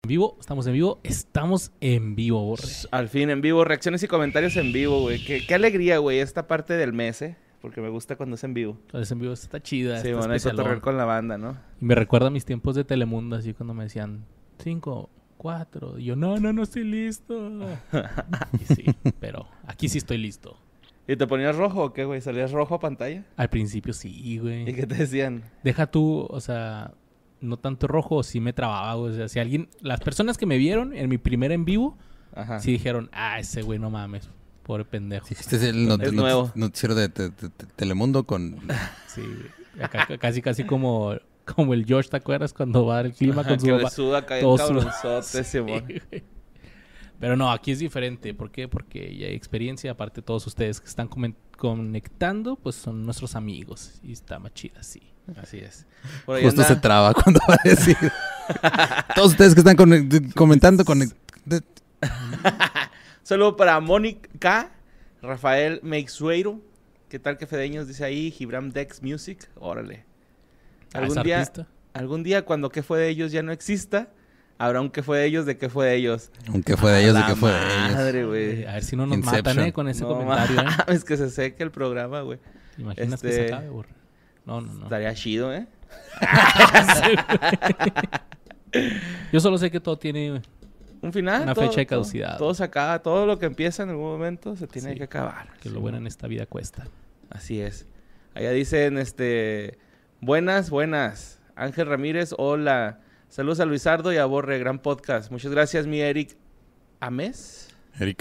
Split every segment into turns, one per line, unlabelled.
vivo? ¿Estamos en vivo? Estamos en vivo, Borre.
Al fin, en vivo. Reacciones y comentarios en vivo, güey. Qué alegría, güey, esta parte del mes, porque me gusta cuando es en vivo.
Cuando es en vivo está chida.
Sí, bueno, hay que cotorrear con la banda, ¿no?
Y me recuerda a mis tiempos de Telemundo, así cuando me decían 5, 4. Y yo, no estoy listo. Y sí, pero aquí sí estoy listo.
¿Y te ponías rojo o qué, güey? ¿Salías rojo a pantalla?
Al principio sí, güey.
¿Y qué te decían?
Deja tú, o sea, no tanto rojo, sí me trababa, güey. O sea, si alguien... Las personas que me vieron en mi primer en vivo, sí dijeron, ese güey no mames, pobre pendejo.
Sí, este es el
nuevo.
noticiero de Telemundo con...
Sí, acá, casi como el George, ¿te acuerdas? Cuando va a dar el clima con su
que
papá.
le suda acá el cabronzote, Simón.
Pero no, aquí es diferente. ¿Por qué? Porque ya hay experiencia. Aparte, todos ustedes que están conectando, pues son nuestros amigos. Y está más chida, sí.
Así es.
Justo se traba cuando va a decir. Todos ustedes que están comentando.
Saludo para Mónica, Rafael Meixueiro. ¿Qué tal que Fedeños dice ahí? Gibram Dex Music. Órale. Algún día cuando qué fue de ellos ya no exista, habrá un qué fue de ellos de qué fue de ellos.
Un qué fue de ellos de qué fue de ellos.
Madre, güey.
A ver si no nos matan, con ese comentario,
Es que se seque el programa, güey.
Imaginas que se acabe, burro. No.
Estaría chido,
Yo solo sé que todo tiene
un final,
una fecha de caducidad.
Todo se acaba, todo lo que empieza en algún momento se tiene que acabar.
Que lo bueno en esta vida cuesta.
Así es. Allá dicen, buenas. Ángel Ramírez, hola. Saludos a Luisardo y a Borre, gran podcast. Muchas gracias, mi Eric Ames.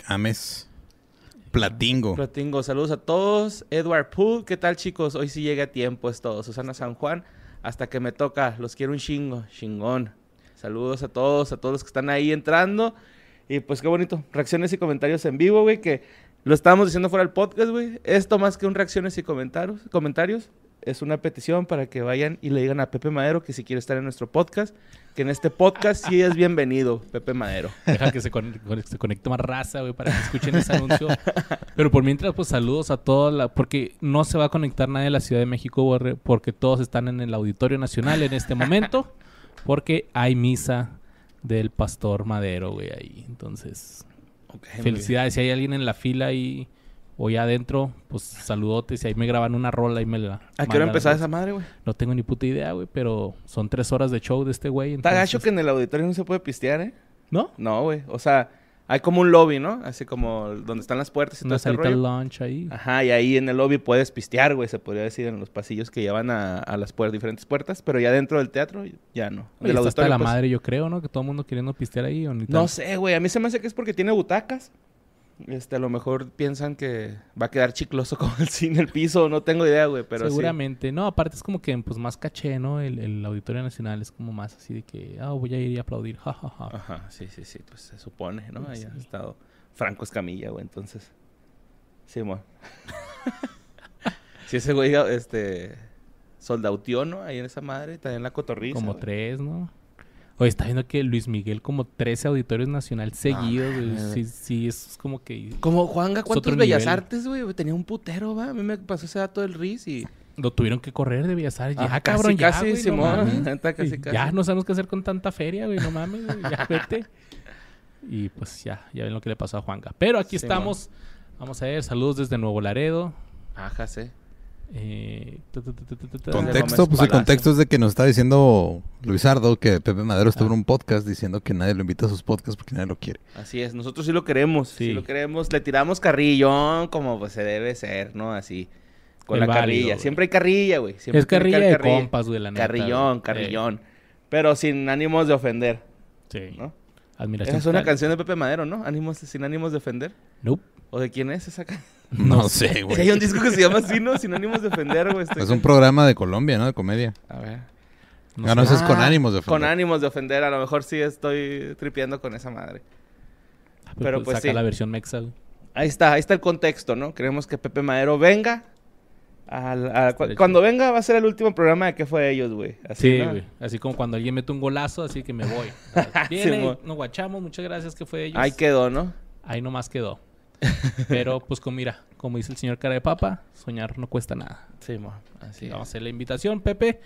Platingo.
Saludos a todos. Edward Poole, ¿qué tal, chicos? Hoy sí llega a tiempo, es todo. Susana San Juan, hasta que me toca. Los quiero un chingo, chingón. Saludos a todos los que están ahí entrando. Y pues qué bonito. Reacciones y comentarios en vivo, güey, que lo estábamos diciendo fuera del podcast, güey. Esto más que un reacciones y comentarios, es una petición para que vayan y le digan a Pepe Madero que si quiere estar en nuestro podcast, que en este podcast sí es bienvenido, Pepe Madero.
Deja que se conecte más raza, güey, para que escuchen ese anuncio. Pero por mientras, pues saludos a todos, porque no se va a conectar nadie de la Ciudad de México, porque todos están en el Auditorio Nacional en este momento, porque hay misa del Pastor Madero, güey, ahí. Entonces, felicidades. Si hay alguien en la fila y... o ya adentro, pues saludotes. Y ahí me graban una rola y me la...
¿A qué hora empezaba esa madre, güey?
No tengo ni puta idea, güey, pero son 3 horas de show de este güey.
Está gacho que en el auditorio no se puede pistear,
¿No?
No, güey. O sea, hay como un lobby, ¿no? Así como donde están las puertas y todo ese rollo.
Lunch ahí.
Ajá, y ahí en el lobby puedes pistear, güey. Se podría decir en los pasillos que llevan a las diferentes puertas. Pero ya dentro del teatro, ya no.
Oye, está hasta la madre, yo creo, ¿no? Que todo el mundo queriendo pistear ahí. ¿O ni
no sé, güey. A mí se me hace que es porque tiene butacas. A lo mejor piensan que va a quedar chicloso como el cine, el piso, no tengo idea, güey, pero
seguramente.
Sí.
No, aparte es como que pues más caché, ¿no? El Auditorio Nacional es como más así de que, voy a ir y aplaudir, jajaja.
Ajá, sí, pues se supone, ¿no? Ahí ha estado Franco Escamilla, güey, entonces. Sí, mo. Sí, ese güey, soldautió, ¿no? Ahí en esa madre, también la cotorriza.
Como
güey.
3, ¿no? Oye, está viendo que Luis Miguel como 13 auditorios nacional seguidos, güey. Sí, eso es como que...
Como Juanga, ¿cuántos Bellas Artes, güey? Tenía un putero, va. A mí me pasó ese dato del RIS y...
Lo tuvieron que correr de Bellas Artes. Ya,
cabrón,
casi,
Simón.
No casi. Ya no sabemos qué hacer con tanta feria, güey. No mames, güey. Ya vete. Y pues ya ven lo que le pasó a Juanga. Pero aquí estamos. Vamos a ver, saludos desde Nuevo Laredo.
Ajá, sí.
Contexto, pues el contexto es de que nos está diciendo Luisardo que Pepe Madero estuvo en un podcast diciendo que nadie lo invita a sus podcasts porque nadie lo quiere.
Así es, nosotros sí lo queremos, sí lo queremos, le tiramos carrillón como pues se debe ser, ¿no? Así, con la carrilla,
güey.
Siempre hay carrilla, güey.
Es carrilla de compas, güey, la neta.
Carrillón, pero sin ánimos de ofender.
Sí.
¿No?
Admiración.
Esa es una canción de Pepe Madero, ¿no? Sin ánimos de ofender.
Nope.
¿O de quién es esa canción?
No sé, güey.
Sí, hay un disco que se llama así, ¿no? Sin ánimos de ofender, güey.
Es un programa de Colombia, ¿no? De comedia.
A ver.
No, eso es con ánimos de ofender.
Con ánimos de ofender. A lo mejor sí estoy tripeando con esa madre. Pero pues
saca la versión mexa, güey.
Ahí está el contexto, ¿no? Queremos que Pepe Madero venga. Cuando venga va a ser el último programa de ¿Qué fue de ellos, güey?
Sí, güey. Así como cuando alguien mete un golazo, así que me voy. Viene, nos guachamos, muchas gracias, ¿qué fue de ellos?
Ahí quedó, ¿no?
Ahí nomás quedó. Pero pues mira, como dice el señor Cara de Papa, soñar no cuesta nada.
Sí, así
vamos a hacer la invitación, Pepe.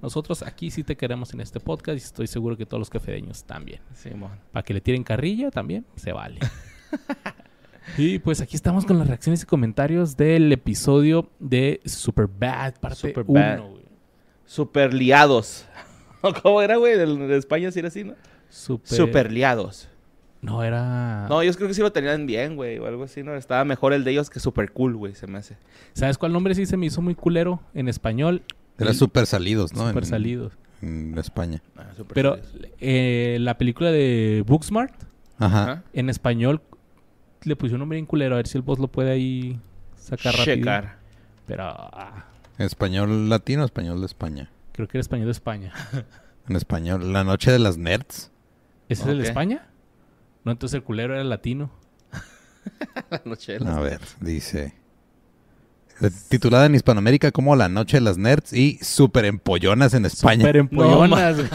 nosotros aquí sí te queremos en este podcast y estoy seguro que todos los cafedeños también.
Simón.
Para que le tiren carrilla también, se vale. Y pues aquí estamos con las reacciones y comentarios del episodio de Superbad, parte
Superbad.
1, güey.
Super liados. ¿Cómo era, güey? De España sí era así, ¿no? Super liados.
No, era...
No, yo creo que sí lo tenían bien, güey, o algo así, ¿no? Estaba mejor el de ellos que super cool, güey, se me hace.
¿Sabes cuál nombre sí se me hizo muy culero en español?
Era Super Salidos, ¿no?
Super Salidos.
En España.
Super
Pero la película de Booksmart,
Ajá.
en español le puse un nombre bien culero. A ver si el boss lo puede ahí sacar rápido.
Checar.
Pero
¿Español latino o español de España?
creo que era español de España.
En español. La noche de las nerds.
¿Ese es el de
Ok.
España? No, entonces el culero era el latino.
La noche de las-
A ver, dice... Titulada en Hispanoamérica como La noche de las nerds y Super empollonas en España.
Super empollonas, güey.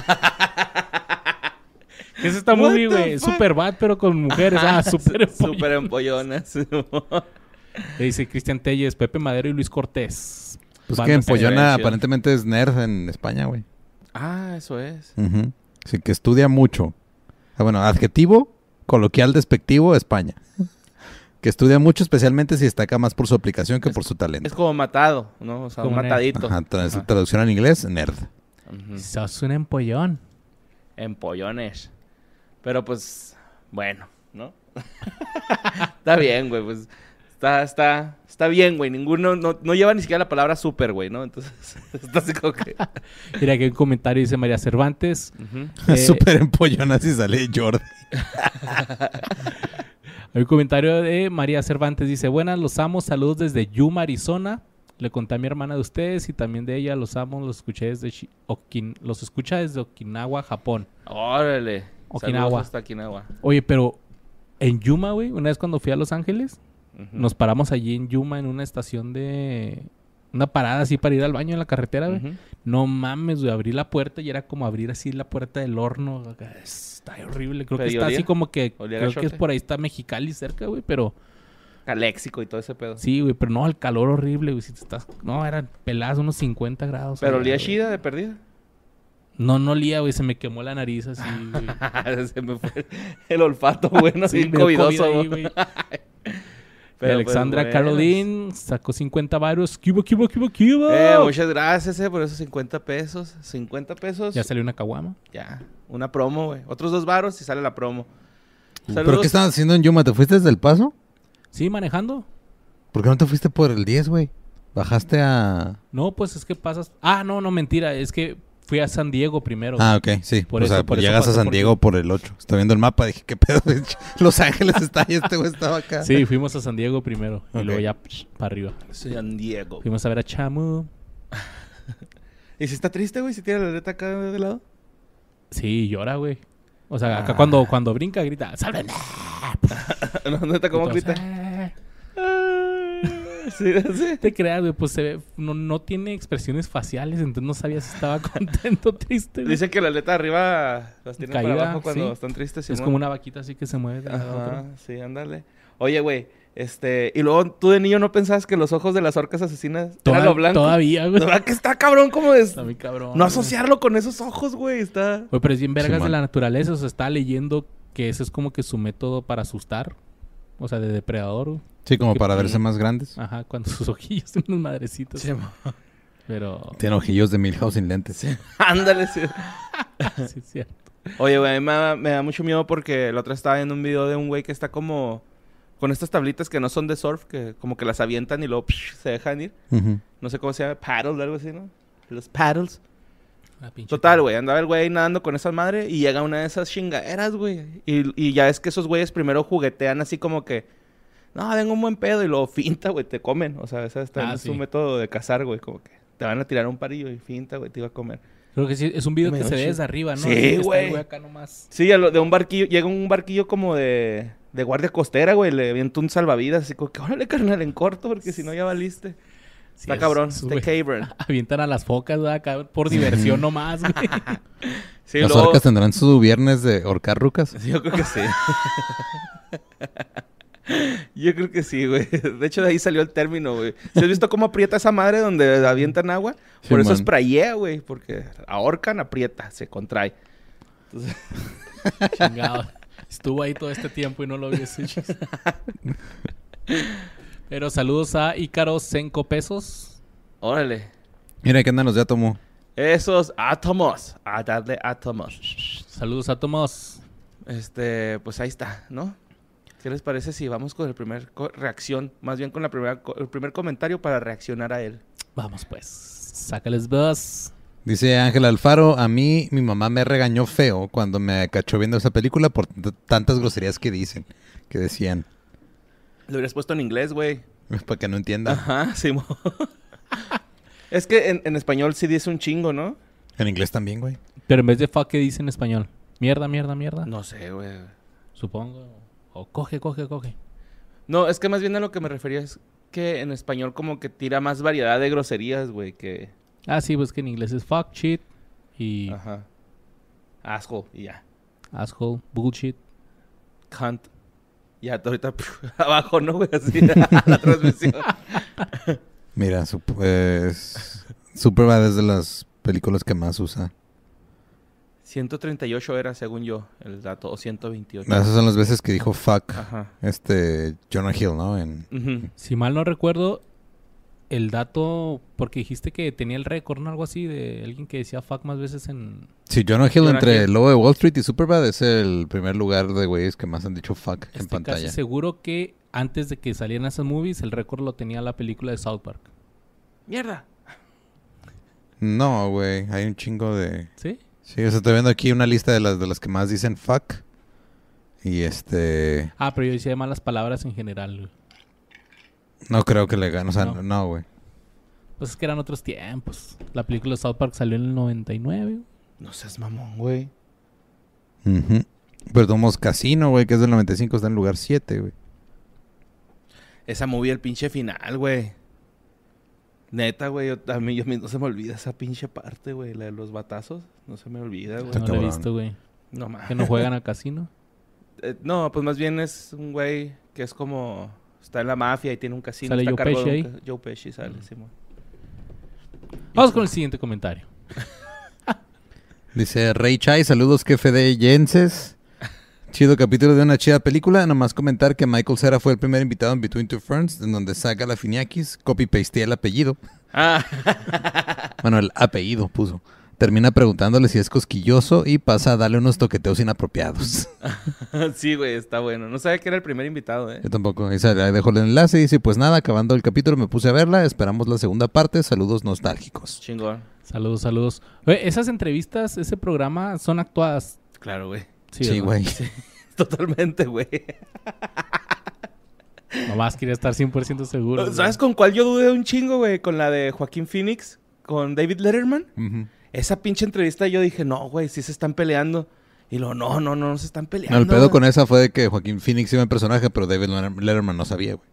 Ese está
What
muy,
the
güey.
fuck?
Super bad, pero con mujeres. Super
Super
empollonas.
empollonas.
Le dice Cristian Telles, Pepe Madero y Luis Cortés.
Pues
Bandas
que empollona
diferencias.
aparentemente es nerd en España, güey.
Ah, eso es.
Ujú. Sí, que estudia mucho. Ah, bueno, adjetivo, coloquial, despectivo, España. Que estudia mucho, especialmente si destaca más por su aplicación que por su talento.
Es como matado, ¿no? O sea, un
Como nerd.
matadito.
Ajá,
Ajá.
traducción al inglés, nerd.
Ujú.
Sos un empollón.
Empollones. Pero pues, bueno, ¿no? Está bien, güey, pues. Está bien, güey. Ninguno, no lleva ni siquiera la palabra super, güey, ¿no? Entonces, está así como que...
Mira aquí un comentario dice María Cervantes.
Ujú.
Súper empollona si sale Jordi.
Hay un comentario de María Cervantes. Dice, buenas, los amo. Saludos desde Yuma, Arizona. Le conté a mi hermana de ustedes y también de ella. Los amo. Los escuché desde los escucha desde Okinawa, Japón.
Órale.
Okinawa.
Saludos hasta Okinawa.
Oye, pero en Yuma, güey, una vez cuando fui a Los Ángeles,
Ujú.
nos paramos allí en Yuma en una estación de... Una parada así para ir al baño en la carretera, güey.
Ujú.
No mames, güey. Abrí la puerta y era como abrir así la puerta del horno. Está horrible. Creo que
¿Pero y
está
olía?
así como que...
¿Olía
Creo que es
gachote?
por ahí está Mexicali cerca, güey. Pero...
Caléxico y todo ese pedo.
Sí, güey. Pero no, el calor horrible, güey. Si te estás... No, eran peladas unos 50 grados.
Pero
allá,
olía
güey.
chida de perdida.
No olía, güey. Se me quemó la nariz así, güey.
Se me fue el olfato, bueno,
Sí,
bien
me dio COVID
covidoso,
ahí,
güey.
güey.
Pero,
Alexandra
pues,
Caroline sacó 50 varos. ¡Cuba!
Muchas gracias, por esos 50 pesos. 50 pesos.
Ya salió una caguama.
Ya. Una promo, güey. Otros 2 varos y sale la promo.
¿Pero
Saludos.
qué estabas haciendo en Yuma? ¿Te fuiste desde El Paso?
Sí, manejando.
¿Por qué no te fuiste por el 10, güey? Bajaste a...
No, pues es que pasas... Ah, no, mentira. Es que fui a San Diego primero.
Ah, ok, sí.
Por
o
eso-
sea,
por eso
llegas a
pasó
San
por
Diego
ti.
por el 8. Estoy viendo el mapa, dije, ¿qué pedo? Los Ángeles está ahí, este güey estaba acá.
Sí, fuimos a San Diego primero. Y
Ok.
luego ya para arriba.
San Diego.
Fuimos a ver a Chamu.
¿Y si está triste, güey? ¿Si tiene la letra acá de lado?
Sí, llora, güey. O sea, acá
Ah.
cuando brinca, grita, ¡sálvenme!
No, neta, ¿cómo
Y todos,
grita? Sí, sí.
Te creas, güey, pues se ve, no tiene expresiones faciales, entonces no sabía si estaba contento o triste, güey.
Dicen que la letra arriba las tiene
Caída,
para abajo cuando
sí.
están tristes.
Es
Simón.
como una vaquita así que se mueve de un lado a
Ajá,
otro.
sí, ándale. Oye, güey, y luego tú de niño no pensabas que los ojos de las orcas asesinas eran lo blanco.
Todavía, güey.
¿Verdad que está cabrón como es?
Está muy cabrón.
No
güey.
asociarlo con esos ojos, güey, está...
Güey, pero es bien vergas de
Simón.
la naturaleza. O sea, estaba leyendo que ese es como que su método para asustar. O sea, de depredador, güey.
Sí, como
Que-
para verse más grandes.
Ajá, cuando sus ojillos tienen unas madrecitas.
Sí,
Pero...
Tiene ojillos de Milhouse sin lentes.
ándale, sí.
sí, es cierto.
Oye, güey, a mí me da mucho miedo porque la otra estaba viendo un video de un güey que está como... Con estas tablitas que no son de surf, que como que las avientan y luego se dejan ir.
Ujú.
No sé cómo se llama, paddles, algo así, ¿no? Los paddles.
La pinche
Total, güey, andaba el güey ahí nadando con esa madre y llega una de esas chingaderas, güey. Y ya es que esos güeyes primero juguetean así como que... No, vengo un buen pedo y luego finta, güey, te comen. O sea, ese es
sí.
un método de cazar, güey. Como que te van a tirar un parillo y finta, güey, te iba a comer.
Creo que sí, es un video
Me
que
da
se ve
chido.
desde arriba, ¿no?
Sí,
Así que está el
güey.
acá nomás.
Sí, de un barquillo, llega un barquillo como de guardia costera, güey. Le avienta un salvavidas, así como que, órale, carnal, en corto, porque si no ya valiste.
Sí,
Está cabrón,
es,
está
güey.
cabrón.
Avientan a las focas, ¿verdad? Acá por diversión nomás, güey.
Sí,
Las
luego...
orcas tendrán su viernes de horcar rucas.
Sí, yo creo que sí. Yo creo que sí, güey. De hecho, de ahí salió el término, güey. ¿Sí has visto cómo aprieta esa madre donde avientan agua? Por eso sprayea, güey. Porque ahorcan, aprieta, se contrae. Entonces...
Chingado. Estuvo ahí todo este tiempo y no lo vi ese chiste. Pero saludos a Ícaro 5 pesos.
Órale.
Mira, ¿qué andan los de Átomo?
Esos átomos. A darle átomos.
Saludos a Tomás.
Pues ahí está, ¿no? ¿Qué les parece si vamos con el primer reacción? Más bien con el primer comentario para reaccionar a él.
Vamos pues. Sácales buzz.
Dice Ángel Alfaro, a mí mi mamá me regañó feo cuando me cachó viendo esa película por tantas groserías que decían.
Lo hubieras puesto en inglés, güey.
Para que no entienda.
Ajá, sí. Es que en español sí dice un chingo, ¿no?
En inglés también, güey.
Pero en vez de fuck, ¿qué dice en español? Mierda, mierda, mierda.
No sé, güey.
Supongo. O coge.
No, es que más bien a lo que me refería es que en español como que tira más variedad de groserías, güey, que...
Ah, sí, pues que en inglés es fuck, shit y...
Ajá. Asshole, y ya.
Asshole, bullshit.
Cunt. Ya, ahorita abajo, ¿no, güey? Así, la transmisión.
Mira, Superbad es de las películas que más usa.
138 era, según yo, el dato, o 128.
Esas son las veces que dijo fuck.
Ajá.
Jonah Hill, ¿no?
Ujú.
Si mal no recuerdo, el dato... Porque dijiste que tenía el récord, ¿no? Algo así de alguien que decía fuck más veces en...
Sí, Jonah Hill
Jonah
entre
Hill.
Lobo de Wall Street y Superbad es el primer lugar de güeyes que más han dicho fuck en
Estoy
pantalla.
casi seguro que antes de que salieran esas movies, el récord lo tenía la película de South Park.
¡Mierda!
No, güey. Hay un chingo de...
¿Sí?
Sí, o sea, estoy viendo aquí una lista de las que más dicen fuck. Y
Ah, pero yo decía malas palabras en general, güey.
no creo que le gane. O sea,
No.
no, güey.
Pues es que eran otros tiempos. La película de South Park salió en el 99, güey.
No seas mamón, güey.
Ujú. Pero tomamos Casino, güey, que es del 95, está en lugar 7, güey.
Esa movie, el pinche final, güey. Neta, güey, a mí no se me olvida esa pinche parte, güey. La de los batazos. No se me olvida, güey.
Está
No lo he
cabrón.
visto, güey.
No mames.
Que no juegan al casino.
No, pues más bien es un güey que es como... Está en la mafia y tiene un casino.
¿Sale
está a
Joe
cargo de
Pesci
un
ahí?
Joe Pesci sale, Simón.
Vamos con el siguiente comentario.
Dice Rey Chai, saludos jefe de Yenses. Chido capítulo de una chida película. Nomás comentar que Michael Cera fue el primer invitado en Between Two Ferns, en donde saca la Finiakis, copy-pastea el apellido.
Ah.
Bueno, el apellido puso. Termina preguntándole si es cosquilloso y pasa a darle unos toqueteos inapropiados.
Sí, güey, está bueno. No sabía que era el primer invitado,
Yo tampoco. Ahí dejo el enlace y dice, pues nada, acabando el capítulo me puse a verla. Esperamos la segunda parte. Saludos nostálgicos.
Chingón.
Saludos. Oye, esas entrevistas, ese programa, son actuadas.
Claro, güey.
Sí,
¿verdad?
güey.
Totalmente, güey.
Nomás quería estar 100% seguro. güey.
¿Sabes con cuál yo dudé un chingo, güey? Con la de Joaquín Phoenix, con David Letterman.
Ujú.
Esa pinche entrevista yo dije, no, güey, sí se están peleando. Y luego, no se están peleando.
No, el pedo
güey.
con esa fue de que Joaquín Phoenix iba en personaje, pero David Letterman no sabía, güey.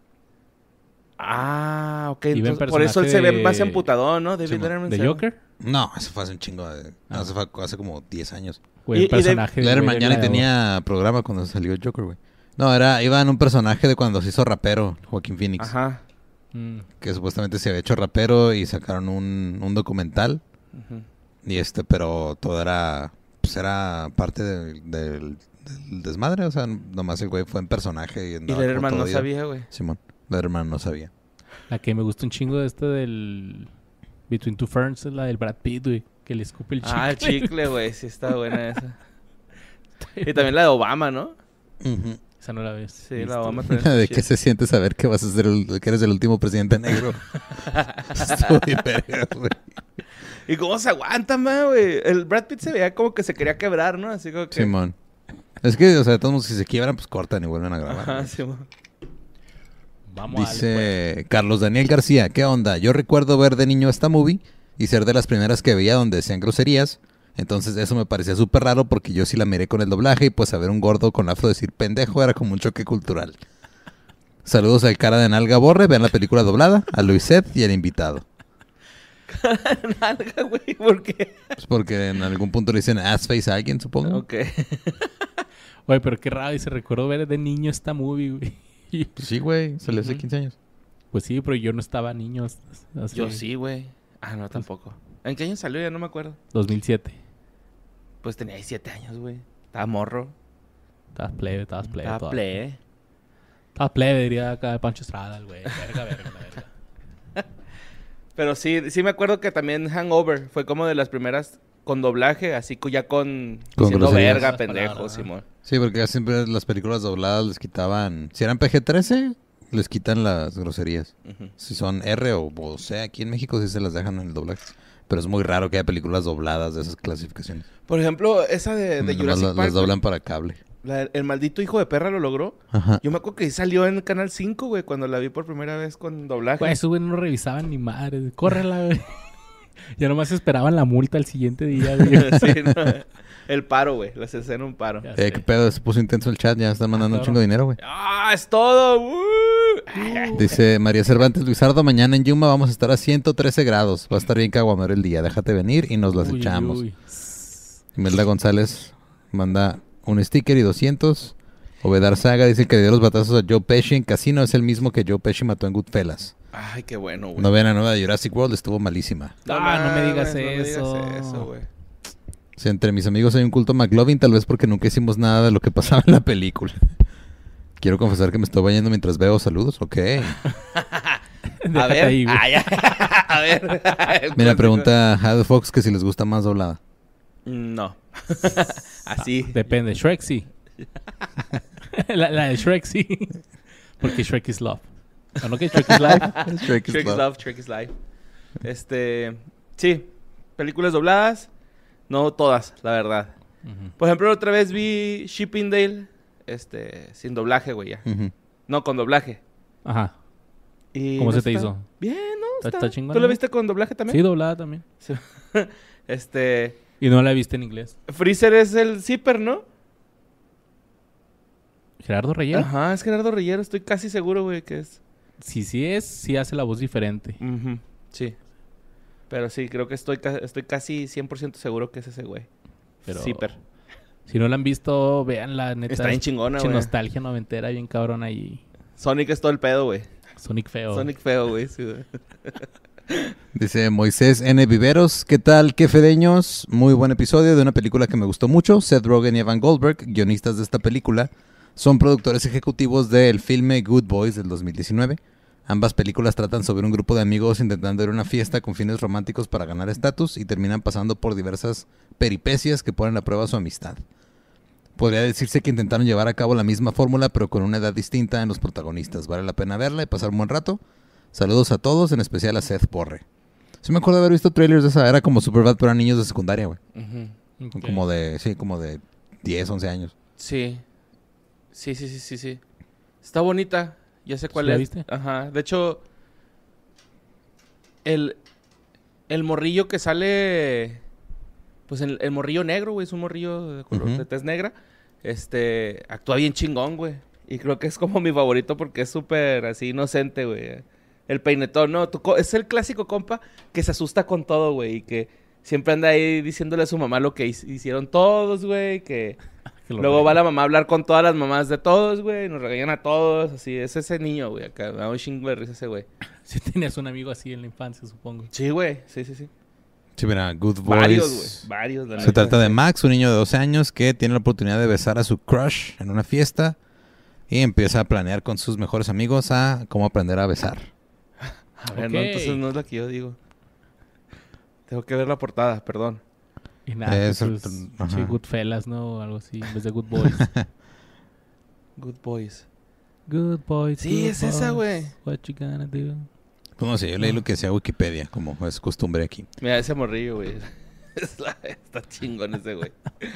Ah, ok.
Iba en
Entonces, por eso él se
personaje
ve más emputadón, ¿no? David
Sí,
Letterman.
¿De
se ve-
Joker?
No, eso fue hace un chingo.
Ah.
Eso fue hace como 10 años.
Güey,
Y
el personaje de
Letterman
güey
ya ni
gladiador.
tenía programa cuando salió el Joker, güey. No, iba en un personaje de cuando se hizo rapero, Joaquín Phoenix.
Ajá.
Mm.
Que supuestamente se había hecho rapero y sacaron un documental.
Ujú.
Y pero todo era, pues era parte del desmadre. O sea, nomás el güey fue en personaje. Y,
Y
andaba por
Letterman
todo
no
día.
sabía, güey.
Simón, Letterman no sabía.
La que me gusta un chingo de del Between Two Ferns es la del Brad Pitt, güey. Que le escupe el chicle.
Ah, el chicle, güey. Sí está buena esa. Y también la de Obama, ¿no?
Ujú.
Esa no la ves.
Sí,
Listo.
la Obama también. está
¿De
chida.
qué se siente saber que vas a ser que eres el último presidente negro? Estuvo bien verga, güey.
¿Y cómo se aguanta, man, güey? El Brad Pitt se veía como que se quería quebrar, ¿no? Así como que...
Simón. Es que, o sea, de todos modos, si se quiebran, pues cortan y vuelven a grabar.
Ajá,
güey.
Simón.
Vamos a
Dice Carlos Daniel García, ¿qué onda? Yo recuerdo ver de niño esta movie y ser de las primeras que veía donde decían groserías. Entonces eso me parecía súper raro porque yo sí la miré con el doblaje y pues a ver un gordo con afro decir pendejo era como un choque cultural. Saludos al cara de nalga Borre, vean la película doblada, a Luiset y al invitado.
Nalga, güey, ¿por qué?
Pues porque en algún punto le dicen ass face a alguien, supongo.
Ok.
Oye, pero qué raro. Dice, recuerdo ver de niño esta movie, güey. güey.
Pues sí, güey. Salió hace
Ujú.
15 años.
Pues sí, pero yo no estaba niño. Hace
Yo sí, güey. Ah, no, tampoco. ¿En qué año salió? Ya no me acuerdo.
2007.
Pues tenía 17 años, güey. Estaba morro.
Estabas plebe.
Estaba
todavía.
plebe.
Estabas plebe, diría acá Pancho Estrada, el güey. Verga.
Pero sí me acuerdo que también Hangover fue como de las primeras con doblaje, así que ya con diciendo
groserías.
verga,
Las
pendejo,
palabras, ¿no?
Simón.
Sí, porque casi siempre las películas dobladas les quitaban... Si eran PG-13, les quitan las groserías.
Ujú.
Si son R o C, aquí en México sí se las dejan en el doblaje. Pero es muy raro que haya películas dobladas de esas clasificaciones.
Por ejemplo, esa de
Nomás
Jurassic
las
Park,
doblan para cable.
el maldito hijo de perra lo logró.
Ajá.
Yo me acuerdo que salió en Canal 5, güey, cuando la vi por primera vez con doblaje.
Pues esos güey no revisaban ni madre. Córrela, güey. Ya nomás esperaban la multa el siguiente día, güey.
Sí, no. El paro, güey. Les hacen un paro.
Ya sé.
¿Qué pedo? Se puso intenso el chat. Ya están mandando un
claro.
chingo de dinero, güey.
¡Ah, es todo!
Dice María Cervantes Luisardo, mañana en Yuma vamos a estar a 113 grados. Va a estar bien caguamero el día. Déjate venir y nos las
Uy,
echamos.
uy.
Imelda González manda un sticker y 200. Obedar Saga dice que le dio los batazos a Joe Pesci en Casino. Es el mismo que Joe Pesci mató en Goodfellas.
Ay, qué bueno, güey.
No vean la nueva de Jurassic World, estuvo malísima.
No me digas
mames,
eso.
No me digas eso, güey.
Si entre mis amigos hay un culto McLovin, tal vez porque nunca hicimos nada de lo que pasaba en la película. Quiero confesar que me estoy bañando mientras veo saludos. Ok.
A
Déjate
ver.
ahí, güey.
Ya. A ver.
Mira, pregunta Had Fox que si les gusta más doblada.
No. Así.
Depende. Shrek sí. la de Shrek sí. Porque Shrek is love. ¿O no que Shrek is life?
Shrek is
Shrek is
love.
Love, Shrek is Life. Sí. Películas dobladas. No todas, la verdad.
Ujú.
Por ejemplo, otra vez vi Shippingdale. Sin doblaje, güey, ya.
Ujú.
No, con doblaje.
Ajá.
Y
¿Cómo
no
se te
está-
hizo?
Bien, ¿no?
Está chingón,
¿Tú lo
¿no?
viste con doblaje también?
Sí, doblada también.
Sí.
Y no la viste en inglés.
Freezer es el zipper, ¿no?
Gerardo Reyero.
Ajá, es Gerardo Reyero. Estoy casi seguro, güey, que es.
Sí hace la voz diferente.
Ujú, sí. Pero sí, creo que estoy casi 100% seguro que es ese güey.
Pero
Zipper.
si no la han visto, véanla, neta.
Está bien chingona,
Pinche
güey.
nostalgia noventera, bien cabrón ahí.
Sonic es todo el pedo, güey.
Sonic feo.
Sonic feo, güey. Sí, güey.
Dice Moisés N. Viveros, ¿qué tal? ¿Qué fedeños? Muy buen episodio de una película que me gustó mucho. Seth Rogen y Evan Goldberg, guionistas de esta película, son productores ejecutivos del filme Good Boys del 2019. Ambas películas tratan sobre un grupo de amigos intentando ir a una fiesta con fines románticos para ganar estatus y terminan pasando por diversas peripecias que ponen a prueba su amistad. Podría decirse que intentaron llevar a cabo la misma fórmula pero con una edad distinta en los protagonistas. Vale la pena verla y pasar un buen rato. Saludos a todos, en especial a Seth Porre. Sí me acuerdo de haber visto trailers de esa, era como Superbad para niños de secundaria, güey.
Ujú.
Ok.
Como de 10, 11 años.
Sí. Sí. Está bonita. Ya sé cuál
¿Sí la
es.
viste?
Ajá. De hecho, el morrillo que sale... Pues el morrillo negro, güey. Es un morrillo de color
Ujú.
de tez negra. Actúa bien chingón, güey. Y creo que es como mi favorito porque es súper así inocente, güey. El peinetón, ¿no? Es el clásico compa que se asusta con todo, güey. Y que siempre anda ahí diciéndole a su mamá lo que hicieron todos, güey. Que
Que lo
luego va
regañen.
la mamá a hablar con todas las mamás de todos, güey. Nos regañan a todos. Así, es ese niño, güey. Acá me da un chingo de risa ese, güey.
Sí tenías un amigo así en la infancia, supongo.
Sí, güey. Sí.
Sí, mira, Good Boys.
Varios, güey. Varios, la
Se
neta.
trata de Max, un niño de 12 años que tiene la oportunidad de besar a su crush en una fiesta y empieza a planear con sus mejores amigos a cómo aprender a besar.
A ver,
Ok.
no, entonces no es la que yo digo. Tengo que ver la portada, perdón.
Y nada,
Es
pues,
el-
pinche
ajá.
Goodfellas, ¿no? O algo así, en vez de Good Boys.
Good Boys.
Good Boys.
Sí,
good
es esa,
boys,
güey.
What you gonna do?
Pues no sé, yo leí lo que decía Wikipedia, como es costumbre aquí.
Mira, ese morrillo, güey. Está chingón ese, güey.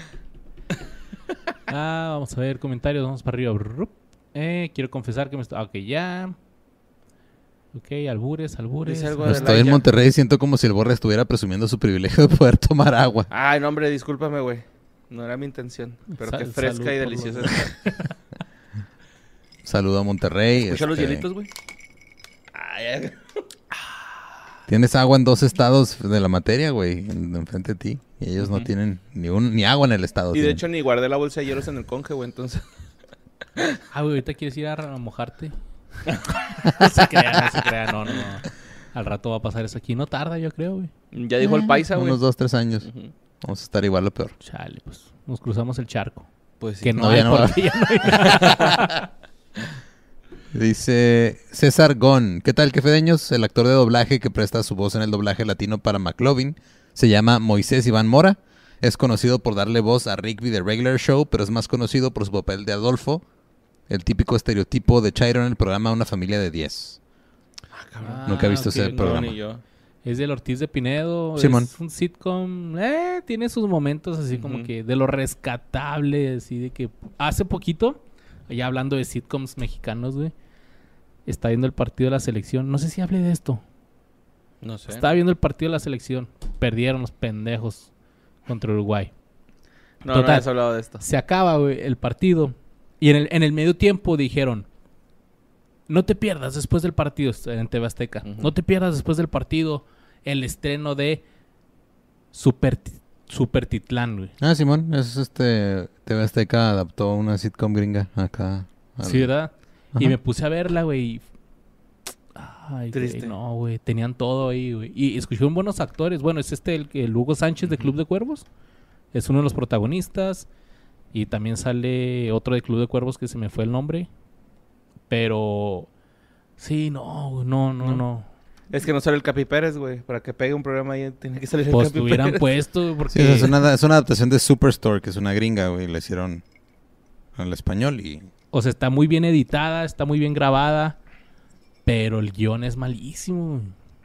Vamos a ver comentarios, vamos para arriba. Brup. Quiero confesar que me está... Ok, ya. Ok, albures.
Dice algo de
Estoy en
Elijah.
Monterrey y siento como si el Borre estuviera presumiendo su privilegio de poder tomar agua.
Ay, no, hombre, discúlpame, güey. No era mi intención. Pero qué fresca
salud
y
por
deliciosa
los-
está.
Saludo a Monterrey.
¿Escucha los
este,
hielitos, güey? Ay,
Tienes agua en 2 estados de la materia, güey, enfrente de ti. Y ellos no
Ujú.
tienen ni agua en el estado.
y de
tienen.
hecho ni guardé la bolsa de hielos en el conge, güey, entonces...
Ah, güey, ¿ahorita quieres ir a mojarte? No se crea, no. Al rato va a pasar eso aquí. No tarda, yo creo, güey.
Ya dijo el paisa, güey.
Unos 2-3 años.
Ujú.
Vamos a estar igual o peor.
Chale, pues nos cruzamos el charco.
Pues sí.
Que no,
No,
hay
ya no va.
porque ya no hay nada.
Dice César Gon. ¿Qué tal, quefedeños? El actor de doblaje que presta su voz en el doblaje latino para McLovin se llama Moisés Iván Mora. Es conocido por darle voz a Rigby de Regular Show, pero es más conocido por su papel de Adolfo, el típico estereotipo de Chairo en el programa Una familia de 10. Nunca he visto ese
ok.
programa.
Ni yo.
Es del Ortiz de Pinedo.
Simón.
Es un sitcom. Tiene sus momentos así como
Ujú.
que de lo rescatable. Así de que hace poquito, ya hablando de sitcoms mexicanos, güey. Está viendo el partido de la selección. No sé si hablé de esto.
No sé.
Estaba viendo el partido de la selección. Perdieron los pendejos contra Uruguay.
No
Total.
habías hablado de esto.
Se acaba, güey, el partido. Y en el medio tiempo dijeron: no te pierdas después del partido, en TV Azteca.
Ujú.
No te pierdas después del partido el estreno de Super Titlán, güey.
Ah, Simón, es TV Azteca adaptó una sitcom gringa acá.
Sí, ¿verdad?
Ajá.
Y me puse a verla, güey. Y... Ay,
Triste.
güey, no, güey. Tenían todo ahí, güey. Y escogieron buenos actores. Bueno, es el Hugo Sánchez de Club de Cuervos. Es uno de los protagonistas. Y también sale otro de Club de Cuervos que se me fue el nombre. Pero... Sí, no.
Es que no sale el Capi Pérez, güey. Para que pegue un programa ahí tiene que salir el
Pues
Capi
te hubieran
Pérez.
puesto, güey, porque...
Sí, es una adaptación de Superstore, que es una gringa, güey. La hicieron al español y...
O sea, está muy bien editada, está muy bien grabada, pero el guión es malísimo.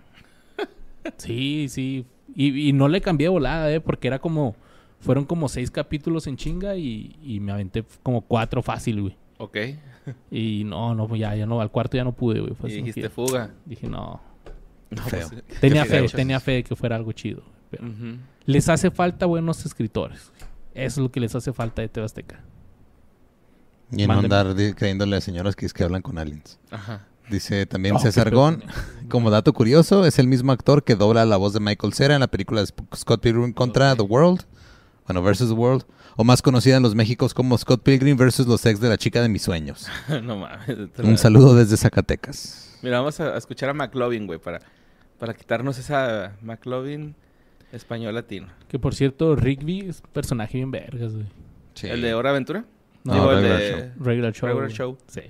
Sí. Y no le cambié de volada, porque era como... Fueron como 6 capítulos en chinga y me aventé como 4 fácil, güey.
Ok.
Y no, pues ya no, al cuarto ya no pude, güey. Fue
Y
así
dijiste
que
fuga.
dije, no.
No,
Feo.
pues,
Tenía
qué
fe,
gachos.
tenía fe de que fuera algo chido. Pero
Ujú.
les hace falta buenos escritores. Eso es lo que les hace falta de TV Azteca.
Y no
Mándeme.
andar creyéndole a señoras que es que hablan con aliens.
Ajá.
Dice también
Oh,
César
qué pedo.
Gon. Como dato curioso, es el mismo actor que dobla la voz de Michael Cera en la película de Scott Pilgrim contra The World. Bueno, versus The World. O más conocida en los Méxicos como Scott Pilgrim versus los ex de la chica de mis sueños.
No mames.
Un saludo desde Zacatecas.
Mira, vamos a escuchar a McLovin, güey, para quitarnos esa McLovin español latino.
Que por cierto, Rigby es un personaje bien vergas, güey.
Sí.
¿El de Hora Aventura?
No,
Digo, el
Regular
de
Show.
Regular Show.
Regular
güey.
Show.
Sí.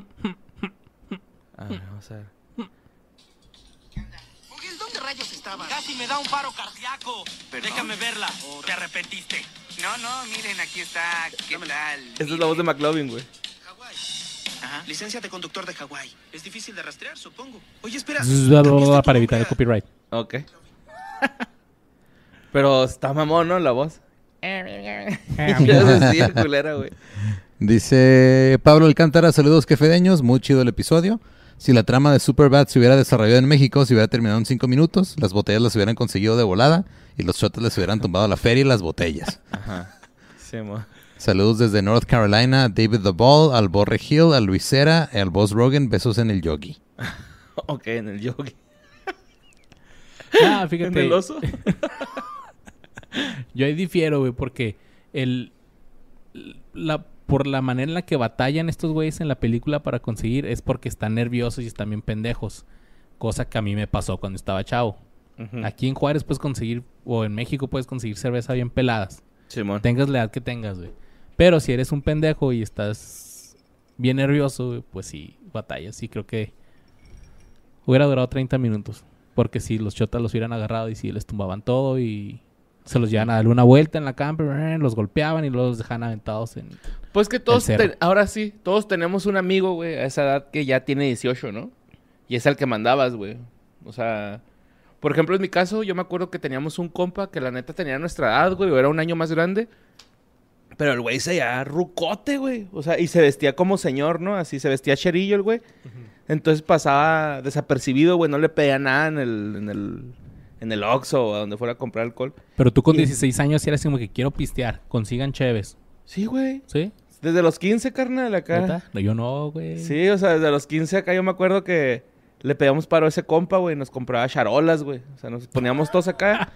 A ver, vamos a ver.
Miguel, ¿dónde rayos estaba?
Casi me da un paro cardíaco.
¿Perdón?
Déjame verla. ¿Te arrepentiste?
No, miren, aquí está. ¿Qué tal?
Esta es la voz de McLovin, güey.
Hawái. Ajá. Licencia de conductor de Hawái. Es difícil de rastrear, supongo. Oye, espera.
Para evitar el copyright.
Ok. Pero está mamón, ¿no? La voz. Ya decía, culera, güey.
Dice Pablo Alcántara, saludos quefedeños, muy chido el episodio. Si la trama de Superbad se hubiera desarrollado en México, se hubiera terminado en 5 minutos, las botellas las hubieran conseguido de volada y los shots les hubieran tumbado la feria y las botellas.
Ajá. Sí, mo.
Saludos desde North Carolina, a David the Ball, al Borre Hill, a Luisera, al Boss Rogan, besos en el yogi.
Ok, en el yogi.
Ah, fíjate.
¿En el oso?
Yo ahí difiero, güey, porque por la manera en la que batallan estos güeyes en la película para conseguir es porque están nerviosos y están bien pendejos. Cosa que a mí me pasó cuando estaba chavo.
Ujú.
Aquí en Juárez puedes conseguir, o en México puedes conseguir cerveza bien peladas.
Simón.
Tengas la edad que tengas, güey. Pero si eres un pendejo y estás bien nervioso, güey, pues sí, batallas. Y creo que hubiera durado 30 minutos. Porque si los chotas los hubieran agarrado y si les tumbaban todo y se los llevan a darle una vuelta en la camper, los golpeaban y luego los dejaban aventados en...
Pues que todos,
El cero.
ahora sí, todos tenemos un amigo, güey, a esa edad que ya tiene 18, ¿no? Y es el que mandabas, güey. O sea, por ejemplo, en mi caso, yo me acuerdo que teníamos un compa que la neta tenía nuestra edad, güey, o era un año más grande. Pero el güey se veía rucote, güey. O sea, y se vestía como señor, ¿no? Así se vestía cherillo el güey. Entonces pasaba desapercibido, güey. No le pedía nada en el Oxxo o a donde fuera a comprar alcohol.
Pero tú con
Y-
16 años eras como que quiero pistear. Consigan cheves.
Sí, güey.
¿Sí?
Desde los 15, carnal, acá.
¿Neta? No, yo no, güey.
Sí, o sea, desde los 15 acá yo me acuerdo que le pedíamos paro a ese compa, güey. Nos compraba charolas, güey. O sea, nos poníamos todos acá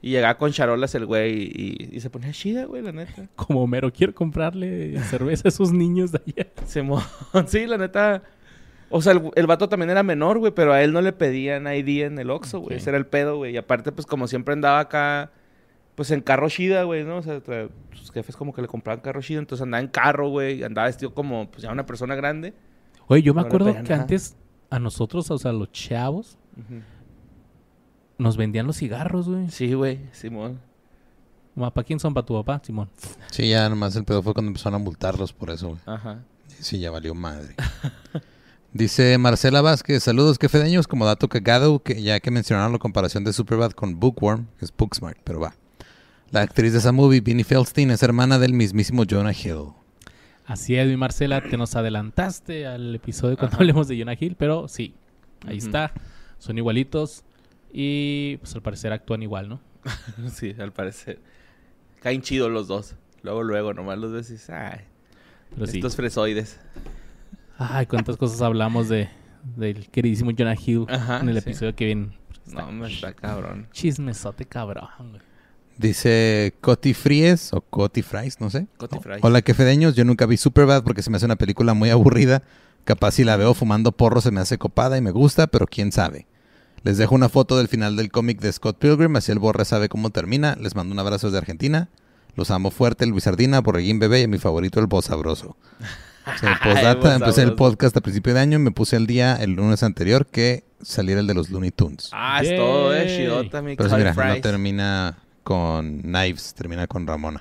Y llegaba con charolas el güey y se ponía chida, güey, la neta.
Como Homero, quiero comprarle cerveza a esos niños de allá.
Sí, la neta. O sea, el vato también era menor, güey, pero a él no le pedían ID en el Oxxo, güey.
Ok.
Ese era el pedo, güey. Y aparte, pues como siempre andaba acá, pues en carro chida, güey, ¿no? O sea, sus jefes como que le compraban carro chida, entonces andaba en carro, güey. Andaba vestido como, pues ya una persona grande.
Oye, yo me
No le
acuerdo
pedían
que
nada.
antes a nosotros, o sea, los chavos,
Ujú.
nos vendían los cigarros, güey.
Sí, güey, Simón.
¿Para quién son? ¿Para tu papá, Simón?
Sí, ya nomás el pedo fue cuando empezaron a multarlos por eso, güey.
Ajá.
Sí, ya valió madre. Dice Marcela Vázquez, saludos quefedeños, como dato cagado, que ya que mencionaron la comparación de Superbad con Bookworm, que es Booksmart, pero va. La actriz de esa movie, Vinnie Feldstein, es hermana del mismísimo Jonah Hill.
Así es, mi Marcela, te nos adelantaste al episodio cuando
Ajá.
hablemos de Jonah Hill, pero sí, ahí
Ujú.
está. Son igualitos y pues al parecer actúan igual, ¿no?
Sí, al parecer. Caen chidos los dos. Luego, nomás los ves y dices, ay,
Pero sí.
estos fresoides.
Ay, cuántas cosas hablamos del queridísimo Jonah Hill
Ajá,
en el
sí.
episodio que viene.
No, me está cabrón.
Chismesote cabrón, güey.
Dice Coti Fries o Coti Fries, no sé.
Coti Fries.
Hola quefedeños, yo nunca vi Superbad porque se me hace una película muy aburrida. Capaz si la veo fumando porro se me hace copada y me gusta, pero quién sabe. Les dejo una foto del final del cómic de Scott Pilgrim, así el Borre sabe cómo termina. Les mando un abrazo desde Argentina. Los amo fuerte, el Luis Sardina, Borreguín Bebé y a mi favorito, el Voz Sabroso. O sea, postdata,
Voz
empecé el
Sabroso.
podcast a principio de año y me puse al día el lunes anterior que saliera el de los Looney Tunes.
Ah, es todo,
Yay.
Chidota, mi
Pero sí,
Coti
mira, no
Fries.
termina con Knives, termina con Ramona.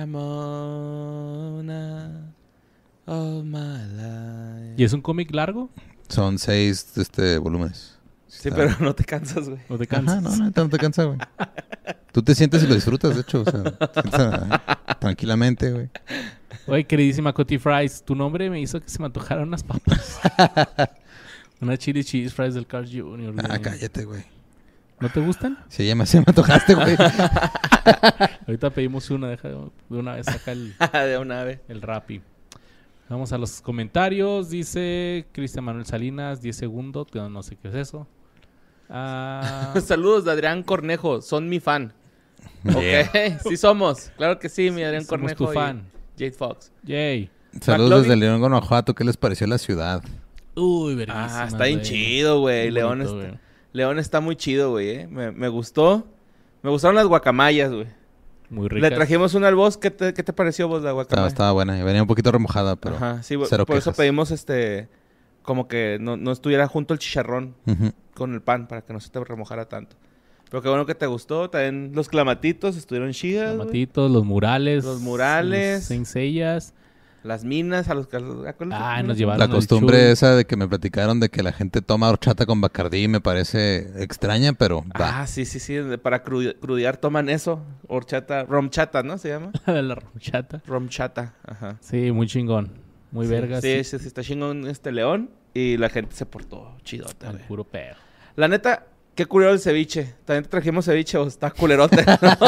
Ramona, oh my life.
¿Y es un cómic largo?
Son 6 volúmenes.
Sí, pero no te cansas, güey.
¿O te
Ajá,
cansas?
no, no te cansa, güey. Tú te sientes y lo disfrutas, de hecho. O sea, te sientas, tranquilamente, güey.
Oye, queridísima Coti Fries, tu nombre me hizo que se me antojaran unas papas. Unas chili cheese fries del Carl Jr.
Ah,
güey.
cállate, güey.
¿No te gustan?
Sí, ya me antojaste, güey.
Ahorita pedimos una, deja de una vez saca el
De un ave.
Rappi. Vamos a los comentarios. Dice Cristian Manuel Salinas, 10 segundos. Yo no sé qué es eso. Ah,
Saludos de Adrián Cornejo, son mi fan.
Yeah.
Ok, sí somos. Claro que sí, mi Adrián
somos
Cornejo.
tu fan.
Y Jade Fox.
Yay.
Saludos
McLovin.
desde León, Guanajuato. ¿Qué les pareció la ciudad?
Uy, verguísima,
Ah, está bien
güey.
chido, güey.
Muy
León,
bonito,
está,
güey.
León está muy chido, güey. Me gustó. Me gustaron las guacamayas, güey.
Muy rica.
Le trajimos una al vos. ¿Qué te pareció vos la guacamaya?
Estaba buena. Y venía un poquito remojada, pero...
Ajá, sí, güey.
cero
Por eso
quejas.
pedimos como que no estuviera junto el chicharrón
Ujú.
con el pan para que no se te remojara tanto. Pero qué bueno que te gustó. También los clamatitos estuvieron chidas,
Los
güey.
matitos, los murales.
Los murales.
Los sencillas.
Las minas, a los que...
Ah, nos llevaron
La
al
costumbre
Chuy.
esa de que me platicaron de que la gente toma horchata con Bacardí me parece extraña, pero va.
Ah, sí. Para crudear toman eso. Horchata, romchata, ¿no? Se llama.
de la romchata.
Romchata, ajá.
Sí, muy chingón. Muy
Sí,
vergas.
Sí, está chingón León. Y la gente se portó chidota,
Al
güey.
puro pedo.
La neta, qué culero el ceviche. También te trajimos ceviche o está culerote.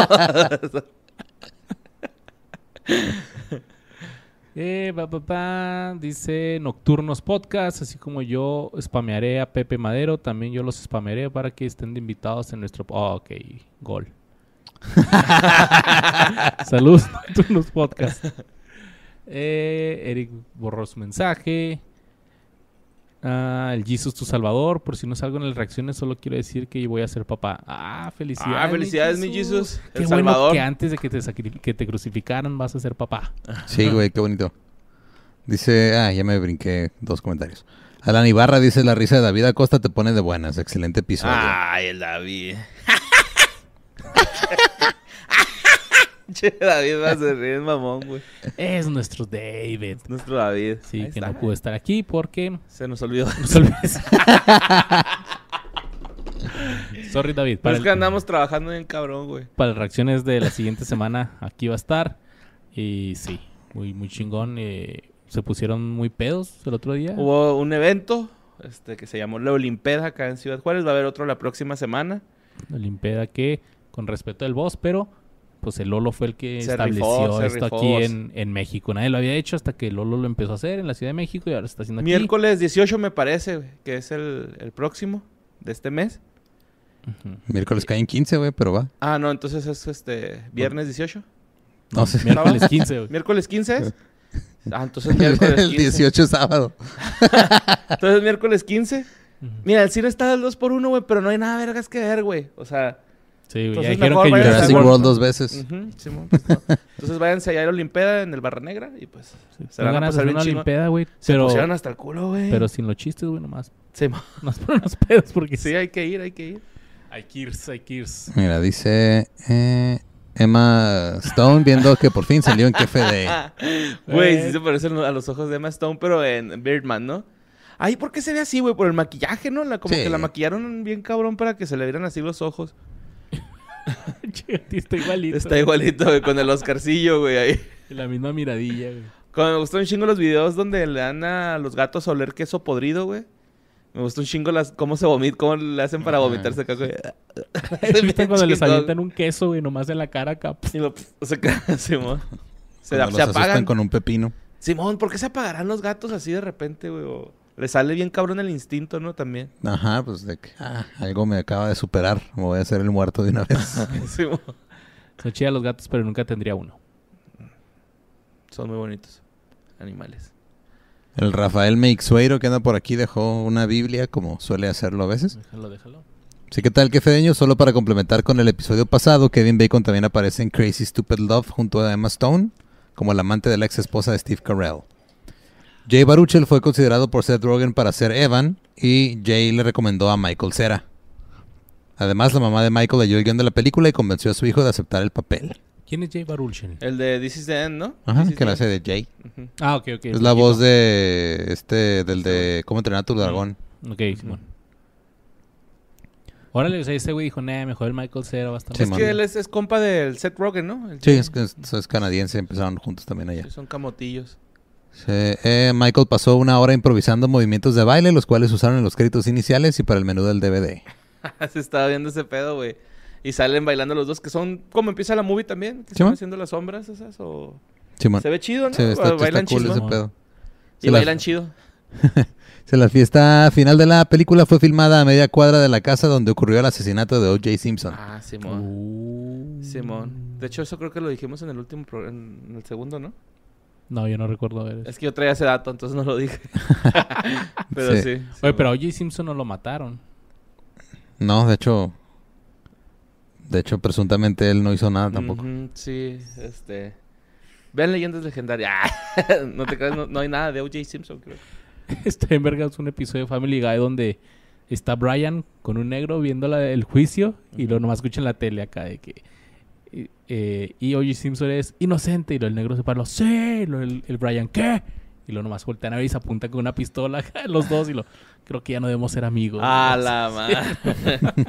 Dice Nocturnos Podcast, así como yo spamearé a Pepe Madero, también yo los spamearé para que estén de invitados en nuestro... Oh, ok, gol. Saludos, Nocturnos Podcast. Eric borró su mensaje. El Jesus tu Salvador, por si no salgo en las reacciones, solo quiero decir que voy a ser papá. Felicidades.
Ah, felicidades, mi Jesus.
Qué
El
bueno
Salvador.
que antes de que que te crucificaran vas a ser papá.
Sí, güey, qué bonito. Dice, ya me brinqué 2 comentarios. Alan Ibarra dice, la risa de David Acosta te pone de buenas. Excelente episodio.
Ay, el David. Che, David va a ser reír, mamón, güey.
Es nuestro David.
Nuestro David.
Sí,
Ahí
que
está.
no pudo estar aquí porque...
Se nos olvidó.
Sorry, David.
Pero es que andamos trabajando bien cabrón, güey.
Para las reacciones de la siguiente semana aquí va a estar. Y sí, muy chingón. Se pusieron muy pedos el otro día.
Hubo un evento que se llamó La Olimpeda acá en Ciudad Juárez. Va a haber otro la próxima semana.
La Olimpeda que, con respeto del boss, pero pues el Lolo fue el que
Se
estableció
rifó, se
esto
rifó.
aquí en México. Nadie lo había hecho hasta que Lolo lo empezó a hacer en la Ciudad de México y ahora está haciendo aquí.
Miércoles 18 me parece, güey, que es el próximo de este mes.
Miércoles cae en 15, güey, pero va.
Ah, no, entonces es viernes 18.
No sé.
Miércoles 15, güey.
¿Miércoles 15 es? Ah, entonces miércoles 15.
El 18 es sábado.
Entonces miércoles 15. Mira, el cine está al 2x1, güey, pero no hay nada vergas que ver, güey. O sea...
Sí, güey. Ya
Entonces
dijeron
mejor
que
vayan a
Jurassic
World.
World 2 veces.
Simón, pues, no. Entonces váyanse allá a la Olimpeda en el Barra Negra y pues se
Tengo
van a
ganas de
pasar
hacer
bien
una
chido.
Olimpeda, güey.
Se
Pero,
pusieron hasta el culo, güey.
pero sin los chistes, güey, nomás.
Simón.
Más por unos pedos, porque
Sí, hay que ir.
Hay que irse.
Mira, dice Emma Stone viendo que por fin salió en KFD.
Güey, sí se parecen a los ojos de Emma Stone, pero en Birdman, ¿no? Ay, ¿por qué se ve así, güey? Por el maquillaje, ¿no? Como
Sí.
que la maquillaron bien cabrón para que se le vieran así los ojos.
Está igualito.
Está igualito, güey, con el Oscarcillo, güey, ahí.
La misma miradilla, güey.
Como me gustó un chingo los videos donde le dan a los gatos a oler queso podrido, güey. Me gustó un chingo cómo se vomita, cómo le hacen para vomitarse acá, güey.
¿Viste cuando les
chingón.
avientan un queso, güey, nomás en la cara acá?
Y lo, Simón. Se
Cuando los
apagan.
asustan con un pepino.
Simón, ¿por qué se apagarán los gatos así de repente, güey? O le sale bien cabrón el instinto, ¿no? También.
Ajá, pues de que algo me acaba de superar. Me voy a hacer el muerto de una vez.
Simón.
Son chidas los gatos, pero nunca tendría uno.
Son muy bonitos. Animales.
El Rafael Meixueiro que anda por aquí dejó una Biblia, como suele hacerlo a veces.
Déjalo.
Sí, ¿qué tal, Fedeño? Solo para complementar con el episodio pasado, Kevin Bacon también aparece en Crazy Stupid Love junto a Emma Stone, como el amante de la ex esposa de Steve Carell. Jay Baruchel fue considerado por Seth Rogen para ser Evan, y Jay le recomendó a Michael Cera. Además, la mamá de Michael leyó el guión de la película y convenció a su hijo de aceptar el papel.
¿Quién es Jay Baruchel?
El de This is the End, ¿no?
Ajá,
This is
que la
the
hace de Jay.
Ujú.
Ah, ok.
Es la voz de del de Cómo entrenar a tu dragón.
Ok, Simón. Órale, o sea, ese güey dijo, mejor el Michael Cera va a estar
Sí,
Es
más
man.
que él es compa del Seth Rogen, ¿no? El
Sí,
Jay.
es canadiense, empezaron juntos también allá.
Sí, son camotillos.
Sí, Michael pasó una hora improvisando movimientos de baile, los cuales usaron en los créditos iniciales y para el menú del DVD.
Se estaba viendo ese pedo, güey. Y salen bailando los dos, que son como empieza la movie también. Que
Sí,
están
man.
haciendo las sombras esas, o...
Simón.
Se ve chido, ¿no?
Sí, está
Bailan
cool
chido.
ese pedo.
Y
Se la-
bailan chido.
La fiesta final de la película fue filmada a media cuadra de la casa donde ocurrió el asesinato de O.J. Simpson.
Ah, Simón. Simón. De hecho, eso creo que lo dijimos en el último en el segundo, ¿no?
No, yo no recuerdo ver eso.
Es que yo traía ese dato, entonces no lo dije. Pero
Sí.
sí.
Oye,
Simón.
pero a O.J. Simpson no lo mataron.
No, de hecho, presuntamente él no hizo nada tampoco.
Ujú, sí, Vean Leyendas Legendarias. No te creas, no hay nada de O.J. Simpson, creo.
Está en vergas un episodio de Family Guy donde está Brian con un negro viendo el juicio y luego nomás escucha en la tele acá de que y O.J. Simpson es inocente y luego el negro se paró, sí, y luego el Brian, ¿qué? Y luego nomás voltean a ver y se apuntan con una pistola los dos y creo que ya no debemos ser amigos.
Ah,
¿no?
la madre.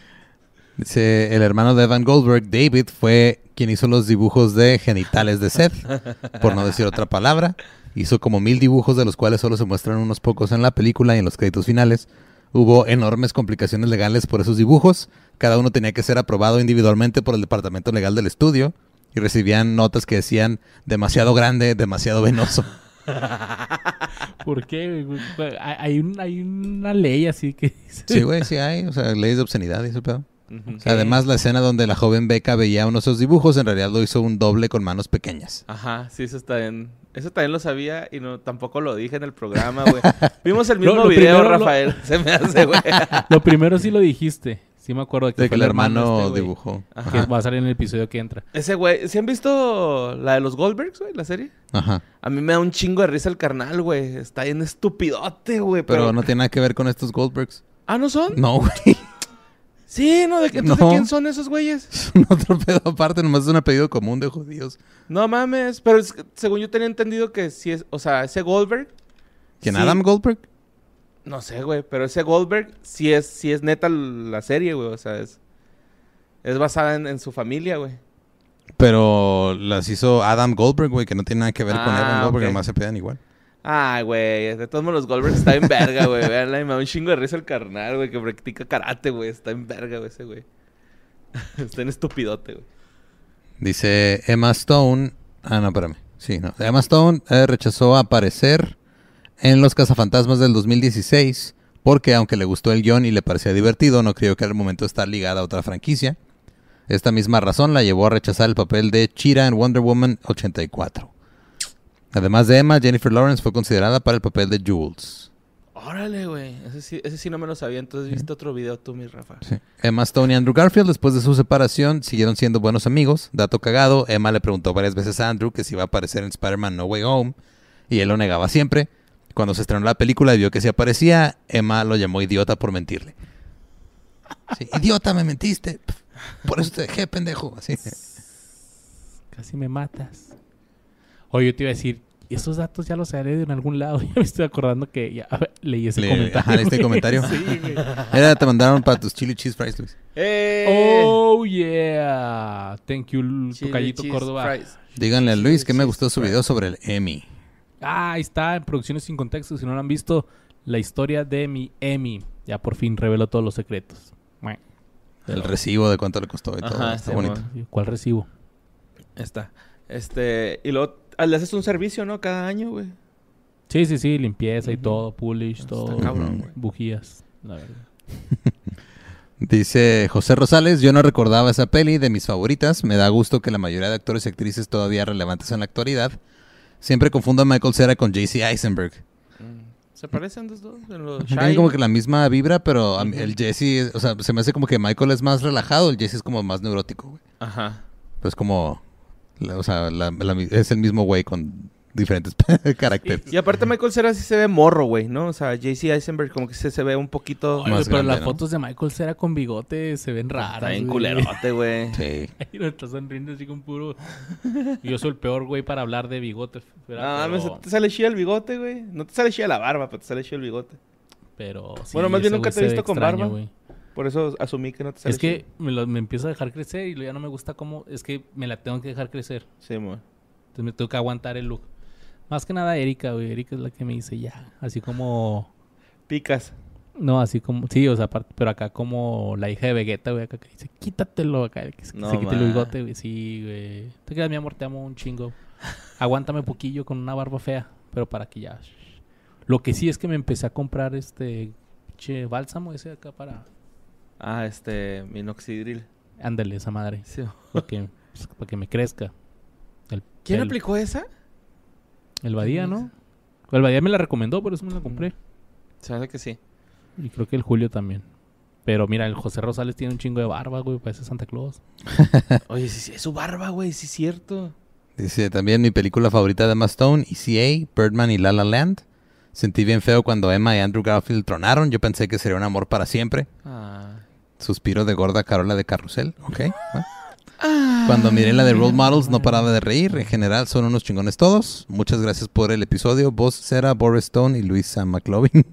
Dice, el hermano de Evan Goldberg, David, fue quien hizo los dibujos de genitales de Seth, por no decir otra palabra. Hizo como 1000 dibujos, de los cuales solo se muestran unos pocos en la película y en los créditos finales. Hubo enormes complicaciones legales por esos dibujos. Cada uno tenía que ser aprobado individualmente por el departamento legal del estudio. Y recibían notas que decían, demasiado grande, demasiado venoso.
¿Por qué? Güey? Hay una ley así que dice...
Sí, güey, sí hay. O sea, leyes de obscenidad y ese pedo.
Ujú.
O sea, además, la escena donde la joven Becca veía uno de esos dibujos, en realidad lo hizo un doble con manos pequeñas.
Ajá, sí, eso está bien. Eso también lo sabía y no tampoco lo dije en el programa, güey. Vimos el mismo
Lo
video,
primero,
Rafael. Se me hace, güey.
Lo primero sí lo dijiste. Sí me acuerdo de que
De que
fue
el hermano
este, güey,
dibujó.
Ajá.
que va a salir en el episodio que entra.
Ese güey, ¿sí han visto la de los Goldbergs, güey, la serie?
Ajá.
A mí me da un chingo de risa el carnal, güey. Está bien estupidote, güey.
Pero no tiene nada que ver con estos Goldbergs.
¿Ah, no son?
No, güey.
Sí, ¿no? Entonces,
No.
¿de quién son esos güeyes?
Es un otro pedo aparte, nomás es un apellido común de judíos.
No mames. Pero según yo tenía entendido que sí es... O sea, ese Goldberg...
¿Quién?
sí-
¿Adam Goldberg?
No sé, güey. Pero ese Goldberg sí es neta la serie, güey. O sea, es basada en su familia, güey.
Pero las hizo Adam Goldberg, güey, que no tiene nada que ver con
Ah,
Adam Goldberg,
ok.
nomás se pegan igual.
Ay, güey. De todos modos, los Goldberg está en verga, güey. Veanla, y me da un chingo de risa el carnal, güey, que practica karate, güey. Está en verga, güey, ese güey. Está en estupidote, güey.
Dice Emma Stone... Ah, no, espérame. Sí, no. Emma Stone rechazó aparecer en Los Cazafantasmas del 2016 porque aunque le gustó el guión y le parecía divertido, no creyó que era el momento de estar ligada a otra franquicia. Esta misma razón la llevó a rechazar el papel de Cheetah en Wonder Woman 84. Además de Emma, Jennifer Lawrence fue considerada para el papel de Jules.
Órale, güey. Ese sí no me lo sabía. Entonces viste otro video tú, mi Rafa.
Sí. Emma Stone y Andrew Garfield, después de su separación, siguieron siendo buenos amigos. Dato cagado, Emma le preguntó varias veces a Andrew que si iba a aparecer en Spider-Man No Way Home, y él lo negaba siempre. Cuando se estrenó la película y vio que sí aparecía, Emma lo llamó idiota por mentirle. Sí, idiota, me mentiste. Por eso te dejé, pendejo. Así.
Casi me matas. Oye, yo te iba a decir, esos datos ya los haré en algún lado. Ya me estoy acordando que ya leí ese comentario.
Ajá, ¿leíste el comentario?
Sí, güey.
Te mandaron para tus chili cheese fries, Luis.
Oh, yeah. Thank you,
Chili
Tocayito
cheese
Córdoba.
fries.
Díganle a Luis que me gustó su video sobre el Emmy.
Ah, ahí está, en Producciones Sin Contexto. Si no lo han visto, la historia de mi Emmy. Ya por fin reveló todos los secretos.
El recibo de cuánto le costó y todo.
Ajá,
Está
sí,
bonito.
¿Cuál recibo?
Está. Y luego le haces un servicio, ¿no? Cada año, güey.
Sí, limpieza y todo, polish, todo.
cabrón, güey.
Bujías, la verdad.
Dice José Rosales, yo no recordaba esa peli, de mis favoritas. Me da gusto que la mayoría de actores y actrices todavía relevantes en la actualidad. Siempre confundo a Michael Cera con J.C. Eisenberg.
¿Se parecen los dos? En los
Tienen
Shine?
como que la misma vibra, pero el Jesse, o sea, se me hace como que Michael es más relajado, el Jesse es como más neurótico, güey.
Ajá.
Pues como, es el mismo güey con diferentes caracteres.
Y aparte Michael Cera sí se ve morro, güey, ¿no? O sea, J.C. Eisenberg como que se ve un poquito...
Ay,
Más
pero
grande,
las
¿no?
fotos de Michael Cera con bigote se ven raras.
Está bien
güey.
culerote, güey.
Sí.
Ay, no, está sonriendo así con puro... Yo soy el peor güey para hablar de bigote.
No, te sale chida el bigote, güey. No te sale chida la barba, pero te sale chida el bigote.
Pero sí,
Bueno, más bien
ese
nunca
güey
te he
se
visto
ve
con
extraño,
barba.
güey.
Por eso asumí que no te sale
Es que
chido.
me empiezo a dejar crecer y ya no me gusta cómo... Es que me la tengo que dejar crecer.
Sí, güey.
Entonces me tengo que aguantar el look. Más que nada Erika, güey. Erika es la que me dice ya. Así como...
Picas.
No, así como... Sí, o sea, aparte, pero acá como la hija de Vegeta, güey. Acá que dice, quítatelo acá. Que se
No,
quite el
ma.
bigote, güey. Sí, güey. Te quedas, mi amor, te amo un chingo. Aguántame poquillo con una barba fea. Pero para que ya... Lo que sí es que me empecé a comprar bálsamo ese acá para...
Ah, minoxidil.
Ándale, esa madre.
Sí.
Para que me crezca. El
¿Quién
pelo.
aplicó esa?
El Badía, ¿no? El Badía me la recomendó, por eso me la compré.
Se me hace que sí.
Y creo que el Julio también. Pero mira, el José Rosales tiene un chingo de barba, güey. Parece Santa Claus.
Oye, sí, es su barba, güey. Sí es cierto.
Dice también mi película favorita de Emma Stone, ECA, Birdman y La La Land. Sentí bien feo cuando Emma y Andrew Garfield tronaron. Yo pensé que sería un amor para siempre.
Ah.
Suspiro de gorda Carola de Carrusel. Ok. ¿va? Cuando miré la de Role Models no paraba de reír. En general son unos chingones todos. Muchas gracias por el episodio. Vos, Cera, Boris Stone y Luis Sam McLovin.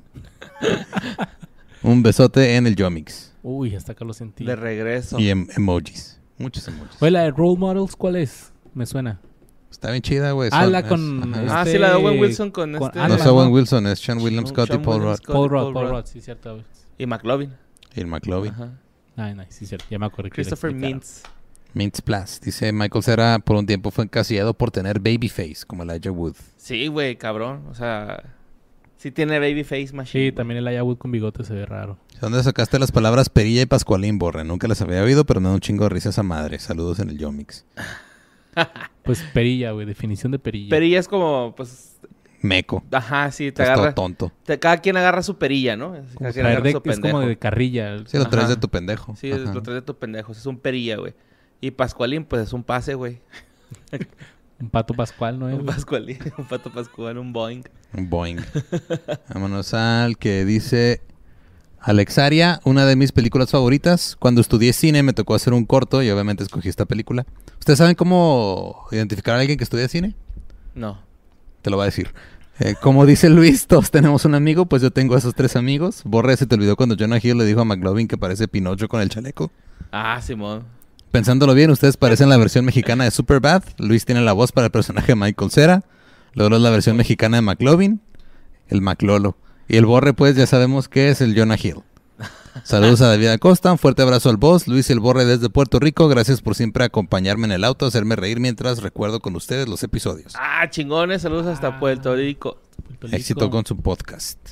Un besote en el Yomix.
Uy, hasta acá lo sentí.
De regreso.
Y emojis. Muchos emojis.
Oye, la de Role Models, ¿cuál es? Me suena.
Está bien chida, güey.
La con...
ajá.
Ah, sí, la de Owen Wilson con
No
Alma,
es Owen Wilson, es Sean William Scott y
Sean
Paul
William
Rudd.
Scott.
Paul Rudd, sí, cierto. Güey.
Y McLovin.
Y el McLovin.
Ajá.
Ay, sí, cierto. Ya me acordé. que
Christopher
le explicaron.
Mintz.
Mintz Plus. Dice Michael Cera por un tiempo fue encasillado por tener babyface, como Elijah Wood.
Sí, güey, cabrón. O sea, sí tiene babyface machine.
Sí, también el Ayahuud con bigote se ve raro.
¿Dónde sacaste las palabras perilla y pascualín, Borre? Nunca las había oído, pero me da un chingo de risa esa madre. Saludos en el Yomix.
Pues perilla, güey. Definición de perilla.
Perilla es como, pues...
Meco.
Ajá, sí, te
Es todo
agarra...
tonto.
Cada quien agarra su perilla, ¿no?
Como
Cada quien
traer
agarra
de-
su
es como
pendejo.
de carrilla.
Sí, lo traes
Ajá.
de tu pendejo.
Sí,
Ajá.
lo traes de tu pendejo. Es un perilla, güey. Y Pascualín, pues es un pase, güey.
Un pato pascual, ¿no?
Un Pascualín, un pato pascual, un Boeing.
Un Boeing. Vámonos al que dice... Alexaria, una de mis películas favoritas. Cuando estudié cine me tocó hacer un corto y obviamente escogí esta película. ¿Ustedes saben cómo identificar a alguien que estudia cine?
No.
Te lo voy a decir. Como dice Luis, todos tenemos un amigo, pues yo tengo a esos 3 amigos. Borre, se te olvidó cuando Jonah Hill le dijo a McLovin que parece Pinocho con el chaleco.
Ah, Simón.
Pensándolo bien, ustedes parecen la versión mexicana de Superbad. Luis tiene la voz para el personaje de Michael Cera. Luego es la versión mexicana de McLovin, el Maclolo. Y el Borre, pues ya sabemos que es el Jonah Hill. Saludos a David Acosta, un fuerte abrazo al boss, Luis y el Borre desde Puerto Rico. Gracias por siempre acompañarme en el auto, hacerme reír mientras recuerdo con ustedes los episodios.
Ah, chingones. Saludos hasta Puerto Rico.
Puerto Rico.
Éxito con su podcast.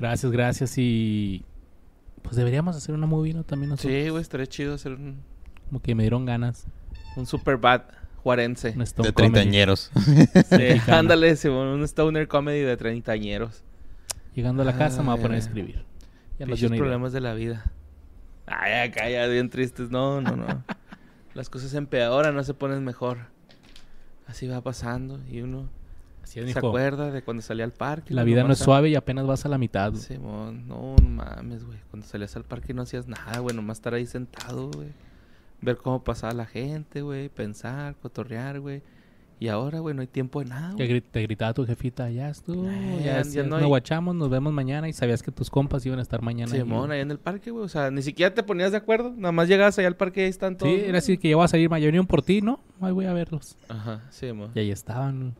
Gracias. Y pues deberíamos hacer una movie, ¿no? También nosotros.
Sí, güey, estaría chido hacer
Como que me dieron ganas.
un super bad juarense.
Un Stone
De
Comedy.
treintañeros.
Sí,
mexicano.
ándale, Simón, un stoner comedy de treintañeros.
Llegando a la casa me voy a poner a
Ay,
escribir. Ya no
Pinches
dio una idea.
problemas de la vida. Ay, acá ya bien tristes. No. Las cosas empeoran, no se ponen mejor. Así va pasando y uno
Así es,
se
mijo.
acuerda de cuando salía al parque.
La
güey,
vida no
nomás
es suave y apenas vas a la mitad. güey.
Simón, no mames, güey. Cuando salías al parque no hacías nada, güey. Nomás estar ahí sentado, güey. Ver cómo pasaba la gente, güey. Pensar, cotorrear, güey. Y ahora, güey, no hay tiempo de nada,
Que
güey.
te gritaba tu jefita, ya estuvo,
Ya
ya
no
nos
hay-
guachamos, nos vemos mañana y sabías que tus compas iban a estar mañana. ahí,
Simón,
güey.
ahí en el parque, güey. O sea, ni siquiera te ponías de acuerdo. Nada más llegabas allá al parque y ahí están todos.
Sí,
güey.
era así que ya voy a salir mañana, vinieron por ti, ¿no? Ahí voy a verlos.
Ajá, Simón.
Y ahí estaban, güey.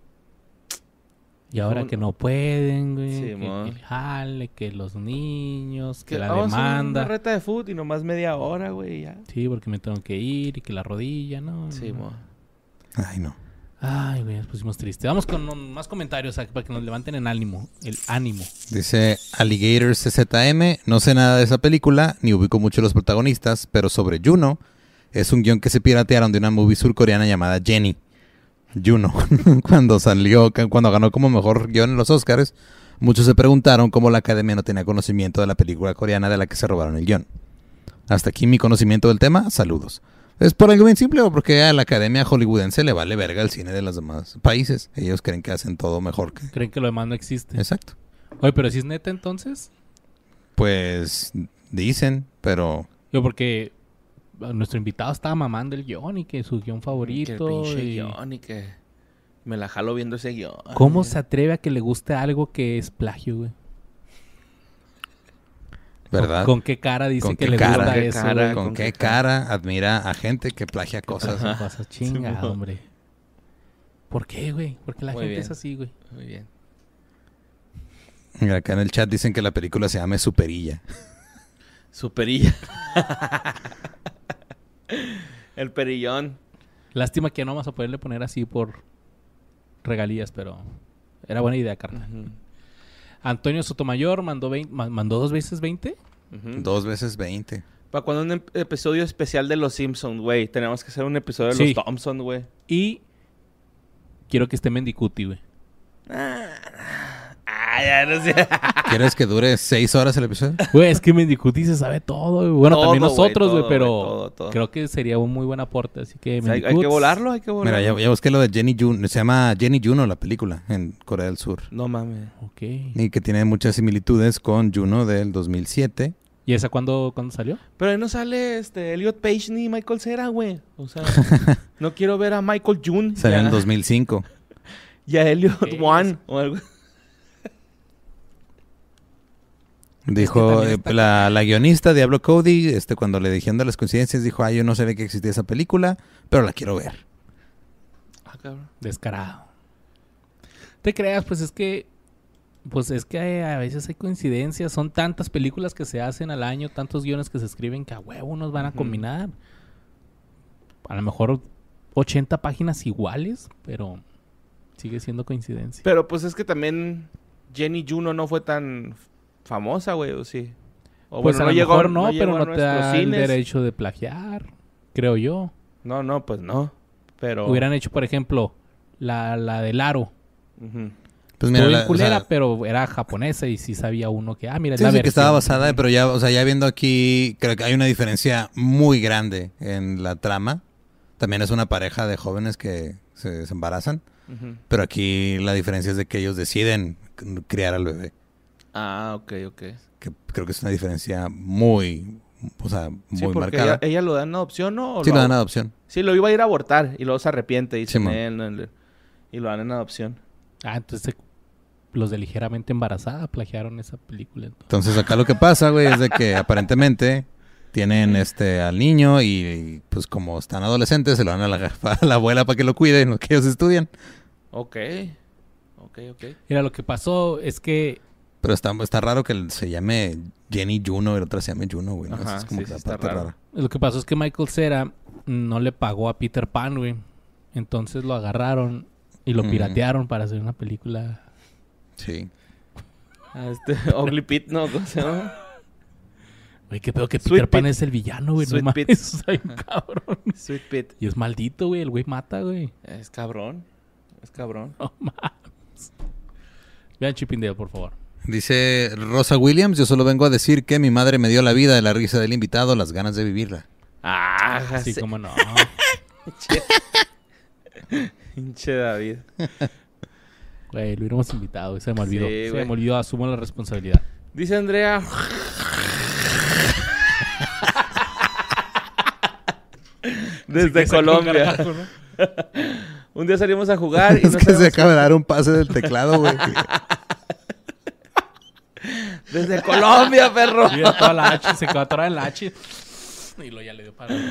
Y ahora
¿Cómo
que
no?
no pueden, güey.
Sí,
que
mo.
el jale, que los niños, que la
vamos a hacer
demanda.
una reta de fútbol y nomás media hora, güey, y ya.
Sí, porque me tengo que ir y que la rodilla, ¿no?
Sí,
no.
mo.
Ay, no.
Ay, güey, nos pusimos tristes. Vamos con más comentarios aquí para que nos levanten el ánimo.
Dice Alligator CZM, no sé nada de esa película, ni ubico mucho los protagonistas, pero sobre Juno, es un guión que se piratearon de una movie surcoreana llamada Jenny. Juno, cuando ganó como mejor guión en los Oscars, muchos se preguntaron cómo la academia no tenía conocimiento de la película coreana de la que se robaron el guión. Hasta aquí mi conocimiento del tema, saludos. ¿Es por algo bien simple o porque a la academia hollywoodense le vale verga el cine de los demás países? Ellos creen que hacen todo mejor que...
Creen que lo demás no existe.
Exacto.
Oye, pero si es neta entonces.
Pues dicen, pero...
Yo porque nuestro invitado estaba mamando el guión y que su guión favorito.
Que el pinche
y-
guión y que me la jalo viendo ese guión.
¿Cómo se atreve a que le guste algo que es plagio, güey?
¿Verdad?
¿Con qué cara dice
¿Con
que
qué
le
cara?
gusta
¿Con qué
eso,
cara?
güey?
¿Con
¿con
qué
qué
cara admira a gente que plagia cosas?
Son cosas chingadas,
Simón.
hombre. ¿Por qué, güey? Porque la
Muy
gente
bien.
es así, güey.
Muy bien.
Mira, acá en el chat dicen que la película se llama Superilla.
Superilla. El perillón.
Lástima que no vamos a poderle poner así por regalías, pero era buena idea, carnal.
Ujú.
Antonio Sotomayor mandó 2 veces 20.
Ujú.
2 veces 20.
Para cuando un episodio especial de Los Simpsons, güey. Tenemos que hacer un episodio de
Sí.
Los Thompson, güey.
Y quiero que esté Mendicuti, güey.
Ya no sé.
¿Quieres que dure 6 horas el episodio?
Güey, es que Mendicuti se sabe todo, güey. Bueno,
Todo,
también
güey,
nosotros, güey,
todo,
pero
güey, todo.
creo que sería un muy buen aporte. Así que
O sea, hay que
Mendicuts,
volarlo, hay que volarlo.
Mira, ya busqué lo de Jenny Juno. Se llama Jenny Juno la película en Corea del Sur.
No mames.
Ok.
Y que tiene muchas similitudes con Juno del 2007.
¿Y esa cuándo salió?
Pero ahí no sale Elliot Page ni Michael Cera, güey. O sea, no quiero ver a Michael June.
Salió en 2005.
Y a Elliot
Ok,
One o algo.
Dijo
también está-
la guionista Diablo Cody, cuando le dijeron de las coincidencias, dijo, yo no sabía que existía esa película, pero la quiero ver.
Ah, cabrón.
Descarado. Te creas, pues es que a veces hay coincidencias. Son tantas películas que se hacen al año, tantos guiones que se escriben que a huevo nos van a
Ujú.
combinar. A lo mejor 80 páginas iguales, pero sigue siendo coincidencia.
Pero pues es que también Jenny Juno no fue tan famosa, güey, o sí. O
Pues a lo mejor no, pero
llegó a
no te
nuestros
da el
cines.
derecho de plagiar, creo yo.
No, pues no. Pero...
Hubieran hecho, por ejemplo, la del Aro.
Ujú.
Pues
Estuvo
mira,
bien culera,
o sea,
pero era japonesa y sí sabía uno que, mira, es
sí,
la
sí, que
versión.
estaba basada, pero ya, o sea, ya viendo aquí, creo que hay una diferencia muy grande en la trama. También es una pareja de jóvenes que se embarazan,
Ujú.
pero aquí la diferencia es de que ellos deciden criar al bebé.
Ah, ok.
Que creo que es una diferencia muy, o sea,
Sí,
muy
porque
marcada.
ella lo da en adopción, ¿no? ¿O
Sí, lo dan en adopción.
Sí, lo iba a ir a abortar y luego se arrepiente, dice
Simón.
y lo dan en adopción.
Entonces los de Ligeramente Embarazada plagiaron esa película.
Entonces acá lo que pasa, güey, es de que aparentemente tienen al niño y pues como están adolescentes se lo dan a la abuela para que lo cuide en lo que ellos estudian.
Ok.
Mira, lo que pasó es que
Pero está raro que se llame Jenny Juno y la otra se llame Juno, güey. ¿no?
Ajá,
Eso es como
sí,
que la
está
parte
raro.
rara.
Lo que pasó es que Michael Cera no le pagó a Peter Pan, güey. Entonces lo agarraron y lo
Mm.
piratearon para hacer una película.
Sí.
Ugly Pete, ¿no? ¿Cómo se llama?
Güey, qué pedo que
Sweet
Peter Pan
Pete.
es el villano, güey. No
Sweet
mames,
Pete.
soy un cabrón.
Sweet Pete.
Y es maldito, güey. El güey mata, güey.
Es cabrón.
No mames. Vean Chip and Dale, por favor.
Dice Rosa Williams, yo solo vengo a decir que mi madre me dio la vida de la risa del invitado, las ganas de vivirla.
Sí,
Sí.
cómo no.
Pinche David.
Güey, lo hubiéramos invitado. Se me olvidó.
Sí,
Se
güey.
me olvidó. Asumo la responsabilidad.
Dice Andrea. Desde Colombia. Un día salimos a jugar y
Es
no
que se
sabemos-
acaba de dar un pase del teclado, güey.
Desde Colombia, perro.
Y toda la H, se quedó atorada en la H. Y luego ya le dio para...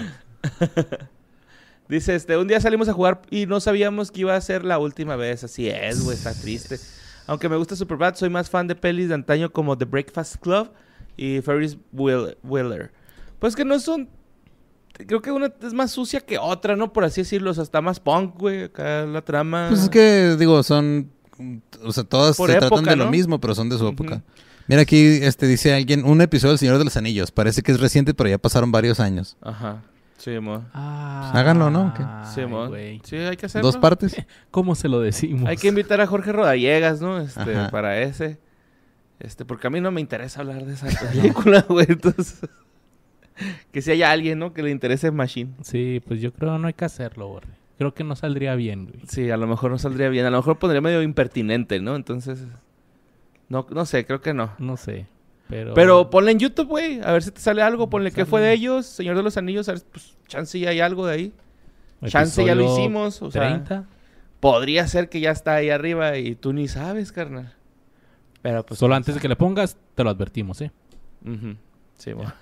Dice, un día salimos a jugar y no sabíamos que iba a ser la última vez. Así es, güey, está triste. Aunque me gusta Superbad, soy más fan de pelis de antaño como The Breakfast Club y Ferris Bueller. Pues que no son... Creo que una es más sucia que otra, ¿no? Por así decirlo. O sea, está más punk, güey. Acá la trama...
Pues es que, digo, son... O sea, todas
Por
se
época,
tratan de
¿no?
lo mismo, pero son de su época.
Ujú.
Mira, aquí dice alguien, un episodio del Señor de los Anillos. Parece que es reciente, pero ya pasaron varios años.
Ajá. Sí, mo.
Ah,
háganlo, ¿no? ¿O qué?
Sí, mo.
güey.
Sí, hay que hacerlo.
2 partes.
¿Cómo se lo decimos?
Hay que invitar a Jorge Rodallegas, ¿no?
Ajá.
Para ese. Porque a mí no me interesa hablar de esa película, güey. Entonces, que si haya alguien, ¿no? Que le interese Machine.
Sí, pues yo creo que no hay que hacerlo, güey. Creo que no saldría bien, güey.
Sí, a lo mejor no saldría bien. A lo mejor pondría medio impertinente, ¿no? Entonces, no sé, creo que no.
No sé, pero...
Pero ponle en YouTube, güey. A ver si te sale algo. Ponle qué
Sale.
fue de ellos. Señor de los Anillos. A ver, pues, chance ya hay algo de ahí. Chance ya lo
Episodio
hicimos. O sea,
30.
podría ser que ya está ahí arriba y tú ni sabes, carnal. Pero pues...
Solo antes de que le pongas, te lo advertimos, ¿eh?
Ujú. Sí, mo.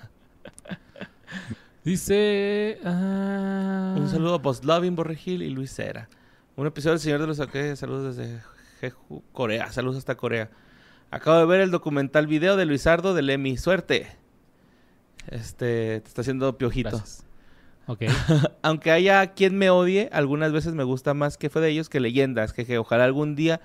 Dice...
Un saludo a Post Loving, Borregil y Luis Cera. Un episodio del Señor de los Aques. Saludos desde Jeju, Corea. Saludos hasta Corea. Acabo de ver el documental video de Luisardo de Lemmy. Suerte. Te está haciendo piojito.
Gracias. Ok.
Aunque haya quien me odie, algunas veces me gusta más que fue de ellos que leyendas. Que ojalá algún día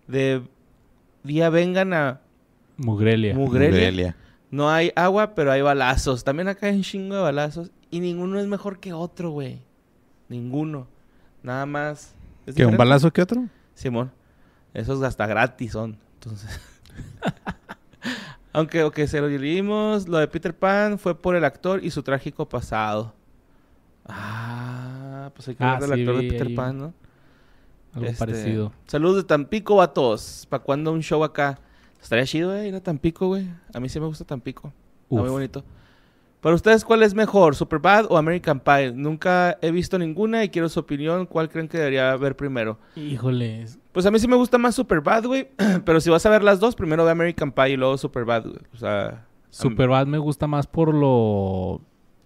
vengan a
Mugrelia.
Mugrelia. No hay agua, pero hay balazos. También acá hay un chingo de balazos. Y ninguno es mejor que otro, güey. Ninguno. Nada más. ¿Es
¿Qué, un
diferente?
balazo que otro?
Simón. Esos hasta gratis son. Entonces. Aunque se lo dimos, lo de Peter Pan fue por el actor y su trágico pasado. Pues hay que ver del
sí,
actor de
vi
Peter
ahí
Pan, ¿no?
Algo parecido.
Saludos de Tampico, vatos. ¿Para cuándo un show acá? Estaría chido, ir a Tampico, güey. A mí sí me gusta Tampico. Está muy
Uf.
bonito. Para ustedes, ¿cuál es mejor? ¿Superbad o American Pie? Nunca he visto ninguna y quiero su opinión. ¿Cuál creen que debería ver primero?
Híjole.
Pues a mí sí me gusta más Superbad, güey. Pero si vas a ver las dos, primero ve American Pie y luego Superbad, güey. O sea...
Superbad me gusta más por lo...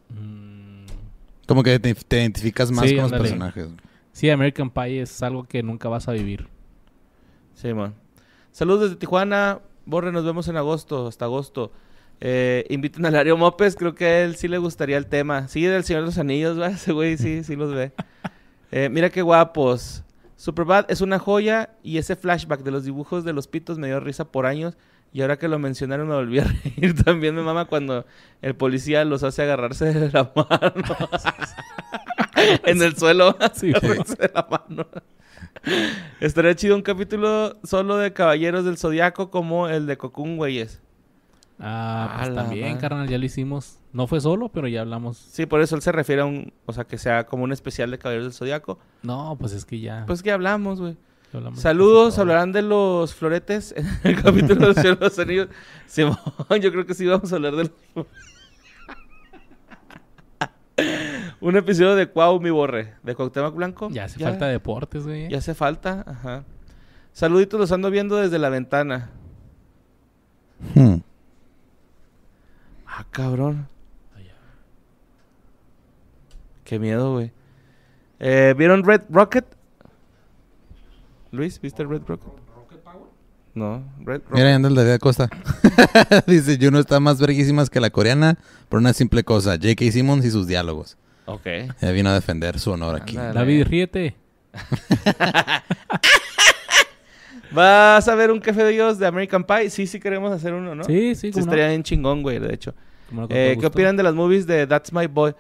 Como que te identificas más
Sí,
con los
ándale.
personajes.
Sí, American Pie es algo que nunca vas a vivir.
Sí, man. Saludos desde Tijuana. Borre, nos vemos en agosto, hasta agosto. Inviten a Lario Mopes, creo que a él sí le gustaría el tema. Sí, del Señor de los Anillos, ¿va? Ese güey sí los ve. Mira qué guapos. Superbad es una joya y ese flashback de los dibujos de los pitos me dio risa por años. Y ahora que lo mencionaron me volví a reír. También me mama cuando el policía los hace agarrarse de la mano. En el suelo,
Sí,
agarrarse de la mano. Estaría chido un capítulo solo de Caballeros del Zodiaco como el de Cocoon, güeyes.
Pues
A la
también,
madre.
carnal, ya lo hicimos. No fue solo, pero ya hablamos.
Sí, por eso él se refiere a o sea, que sea como un especial de Caballeros del Zodiaco.
No, pues es que ya.
Pues que hablamos, güey.
hablamos
Saludos,
casi todo.
hablarán de los floretes en el capítulo de los Señor de los Anillos. Simón, yo creo que sí vamos a hablar de los... Un episodio de Cuau, mi borre, de Cuauhtémoc Blanco.
Ya hace falta deportes, güey.
Ya hace falta, ajá. Saluditos, los ando viendo desde la ventana. Ah, cabrón. Qué miedo, güey. ¿Vieron Red Rocket? Luis, ¿viste Red Rocket? No, Red Rocket.
Mira, anda el David Acosta. Dice, Juno está más verguísimas que la coreana por una simple cosa, J.K. Simmons y sus diálogos.
Ok.
Ya vino a defender su honor aquí.
Ándale.
David, ríete.
¿Vas a ver un Café de Dios de American Pie? Sí queremos hacer uno, ¿no?
Sí,
Sí,
como
estaría bien chingón, güey, de hecho.
no. Con todo
¿Qué
gusto.
opinan de las movies de That's My Boy?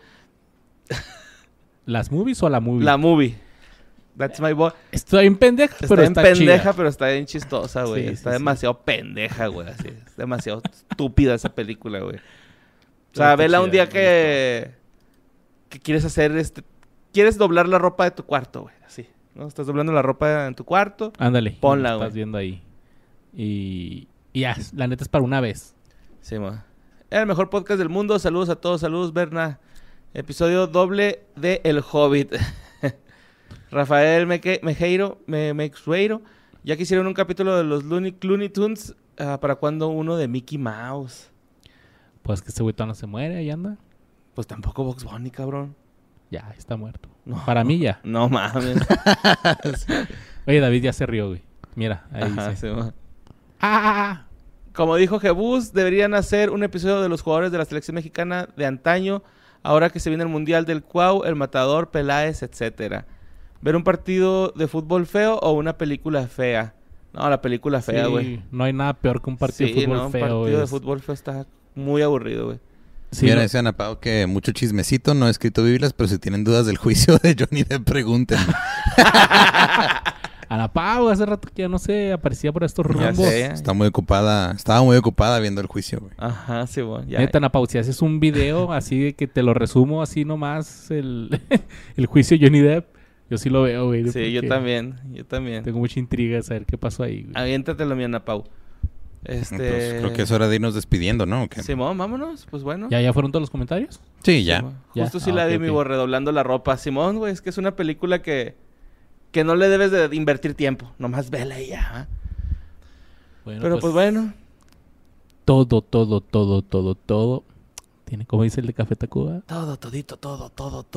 ¿Las movies o la movie?
La movie. That's My Boy.
Está bien pendeja, pero
Está bien
está
pendeja,
chida.
pero está bien chistosa, güey.
Sí,
Está
sí, sí.
demasiado pendeja, güey. Así. Es demasiado estúpida esa película, güey. O
Pero
sea,
está
vela un
chida,
día
me
que quieres hacer quieres doblar la ropa de tu cuarto, güey. Así. ¿No? Estás doblando la ropa en tu cuarto.
Ándale.
Ponla,
lo estás
güey.
viendo ahí. Y ya, la neta es para una vez.
Sí, ma. El mejor podcast del mundo. Saludos a todos. Saludos, Berna. Episodio doble de El Hobbit. Rafael Meixeiro. Ya que hicieron un capítulo de los Looney Tunes. ¿Para cuándo uno de Mickey Mouse?
Pues que ese güey todavía no se muere, ahí anda.
Pues tampoco Bugs Bunny, cabrón.
Ya, está muerto.
No.
Para mí ya.
No mames.
Oye, David ya se rió, güey. Mira, ahí
Ajá,
dice.
sí, ma.
¡Ah!
Como dijo Jebus, deberían hacer un episodio de los jugadores de la selección mexicana de antaño, ahora que se viene el Mundial del Cuau, El Matador, Peláez, etcétera. ¿Ver un partido de fútbol feo o una película fea? No, la película fea,
Sí,
güey.
no hay nada peor que un partido
Sí,
de fútbol
no, un
feo.
partido
güey.
de fútbol feo está muy aburrido, güey.
Sí,
Mira,
no-
dice Ana Pao que mucho chismecito, no he escrito Biblias, pero si tienen dudas del juicio de Johnny Depp, pregunten.
Ana Pau, hace rato que ya no sé, aparecía por estos
Ya
rumbos.
sé.
Estaba muy ocupada viendo el juicio, güey.
Ajá, sí, güey. Ya.
Neta, Ana Pau, si haces un video así de que te lo resumo así nomás, el juicio de Johnny Depp, yo sí lo veo, güey.
Sí, yo
porque
también.
Tengo mucha intriga de saber qué pasó ahí, güey.
Aviéntatelo, mi Ana Pau.
Entonces, creo que es hora de irnos despidiendo, ¿no? ¿O qué?
Simón, vámonos, pues bueno.
¿Ya fueron todos los comentarios?
Sí, ya.
Simón.
Ya.
Justo sí
Ah,
la
ok,
vi,
ok.
mi borre, doblando la ropa. Simón, güey, es que es una película que no le debes de invertir tiempo. Nomás vela y ya. ¿ah?
Bueno,
Pero pues bueno.
Todo. Tiene, como dice el de Café Tacuba.
Todo, todito, todo.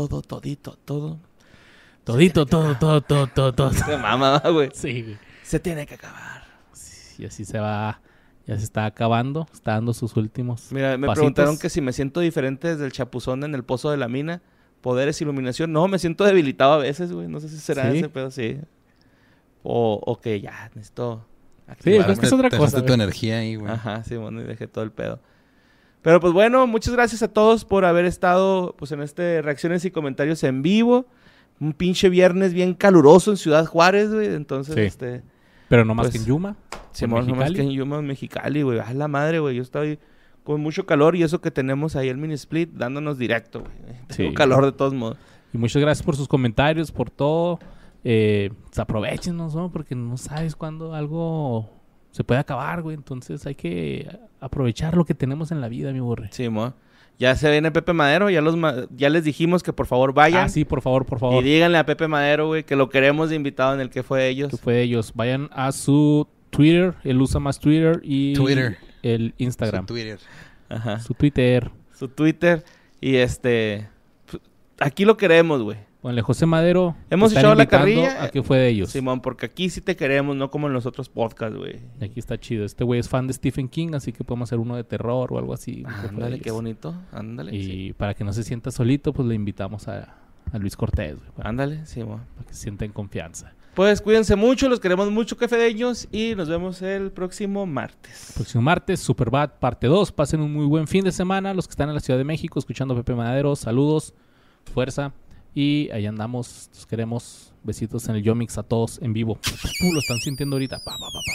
Todo.
Se mama, güey.
Sí, güey.
Se tiene que acabar.
Y así se va, ya se está acabando, está dando sus últimos
Mira, me
pasitos.
preguntaron que si me siento diferente desde el chapuzón en el pozo de la mina. Poderes, iluminación. No, me siento debilitado a veces, güey. No sé si será
¿Sí?
ese pedo, sí. O que ya, necesito...
Sí,
activar-
pues que es otra
Te
cosa,
dejaste tu
güey.
energía ahí, güey.
Ajá, sí, bueno, y dejé todo el pedo. Pero pues bueno, muchas gracias a todos por haber estado pues en reacciones y comentarios en vivo. Un pinche viernes bien caluroso en Ciudad Juárez, güey. Entonces,
Sí. Pero no más
pues,
que en Yuma.
Simón, no más
Mexicali.
que en Yuma, en Mexicali, güey. A la madre, güey. Yo estoy con mucho calor y eso que tenemos ahí el mini split dándonos directo, güey. Tengo
Sí.
calor de todos modos.
Y muchas gracias por sus comentarios, por todo. Pues aprovechenos, ¿no? Porque no sabes cuándo algo se puede acabar, güey. Entonces hay que aprovechar lo que tenemos en la vida, mi borre.
Simón. Ya se viene Pepe Madero. Ya les dijimos que por favor vayan.
Ah, sí, por favor.
Y díganle a Pepe Madero, güey, que lo queremos de invitado en el que fue ellos.
Que fue de ellos. Vayan a su Twitter. Él usa más Twitter y
Twitter.
el Instagram.
Su Twitter.
Ajá.
Su Twitter.
Su Twitter. Y aquí lo queremos, güey.
Ponle José Madero.
Hemos
te están
echado la
invitando
carrilla.
A que fue de ellos.
Simón, porque aquí sí te queremos, no como en los otros podcasts, güey.
Y aquí está chido. Este güey es fan de Stephen King, así que podemos hacer uno de terror o algo así. que fue de
Ándale, qué
ellos.
bonito. Ándale.
Y
Sí.
para que no se sienta solito, pues le invitamos a Luis Cortés, güey, para
Ándale, Simón.
que se sienta en confianza.
Pues cuídense mucho, los queremos mucho, cafedeños, y nos vemos el próximo martes.
Próximo martes, Superbad parte 2. Pasen un muy buen fin de semana. Los que están en la Ciudad de México escuchando a Pepe Madero, saludos, fuerza. Y ahí andamos, los queremos. Besitos en el Yomix a todos en vivo. Lo están sintiendo ahorita. Pa, pa, pa, pa.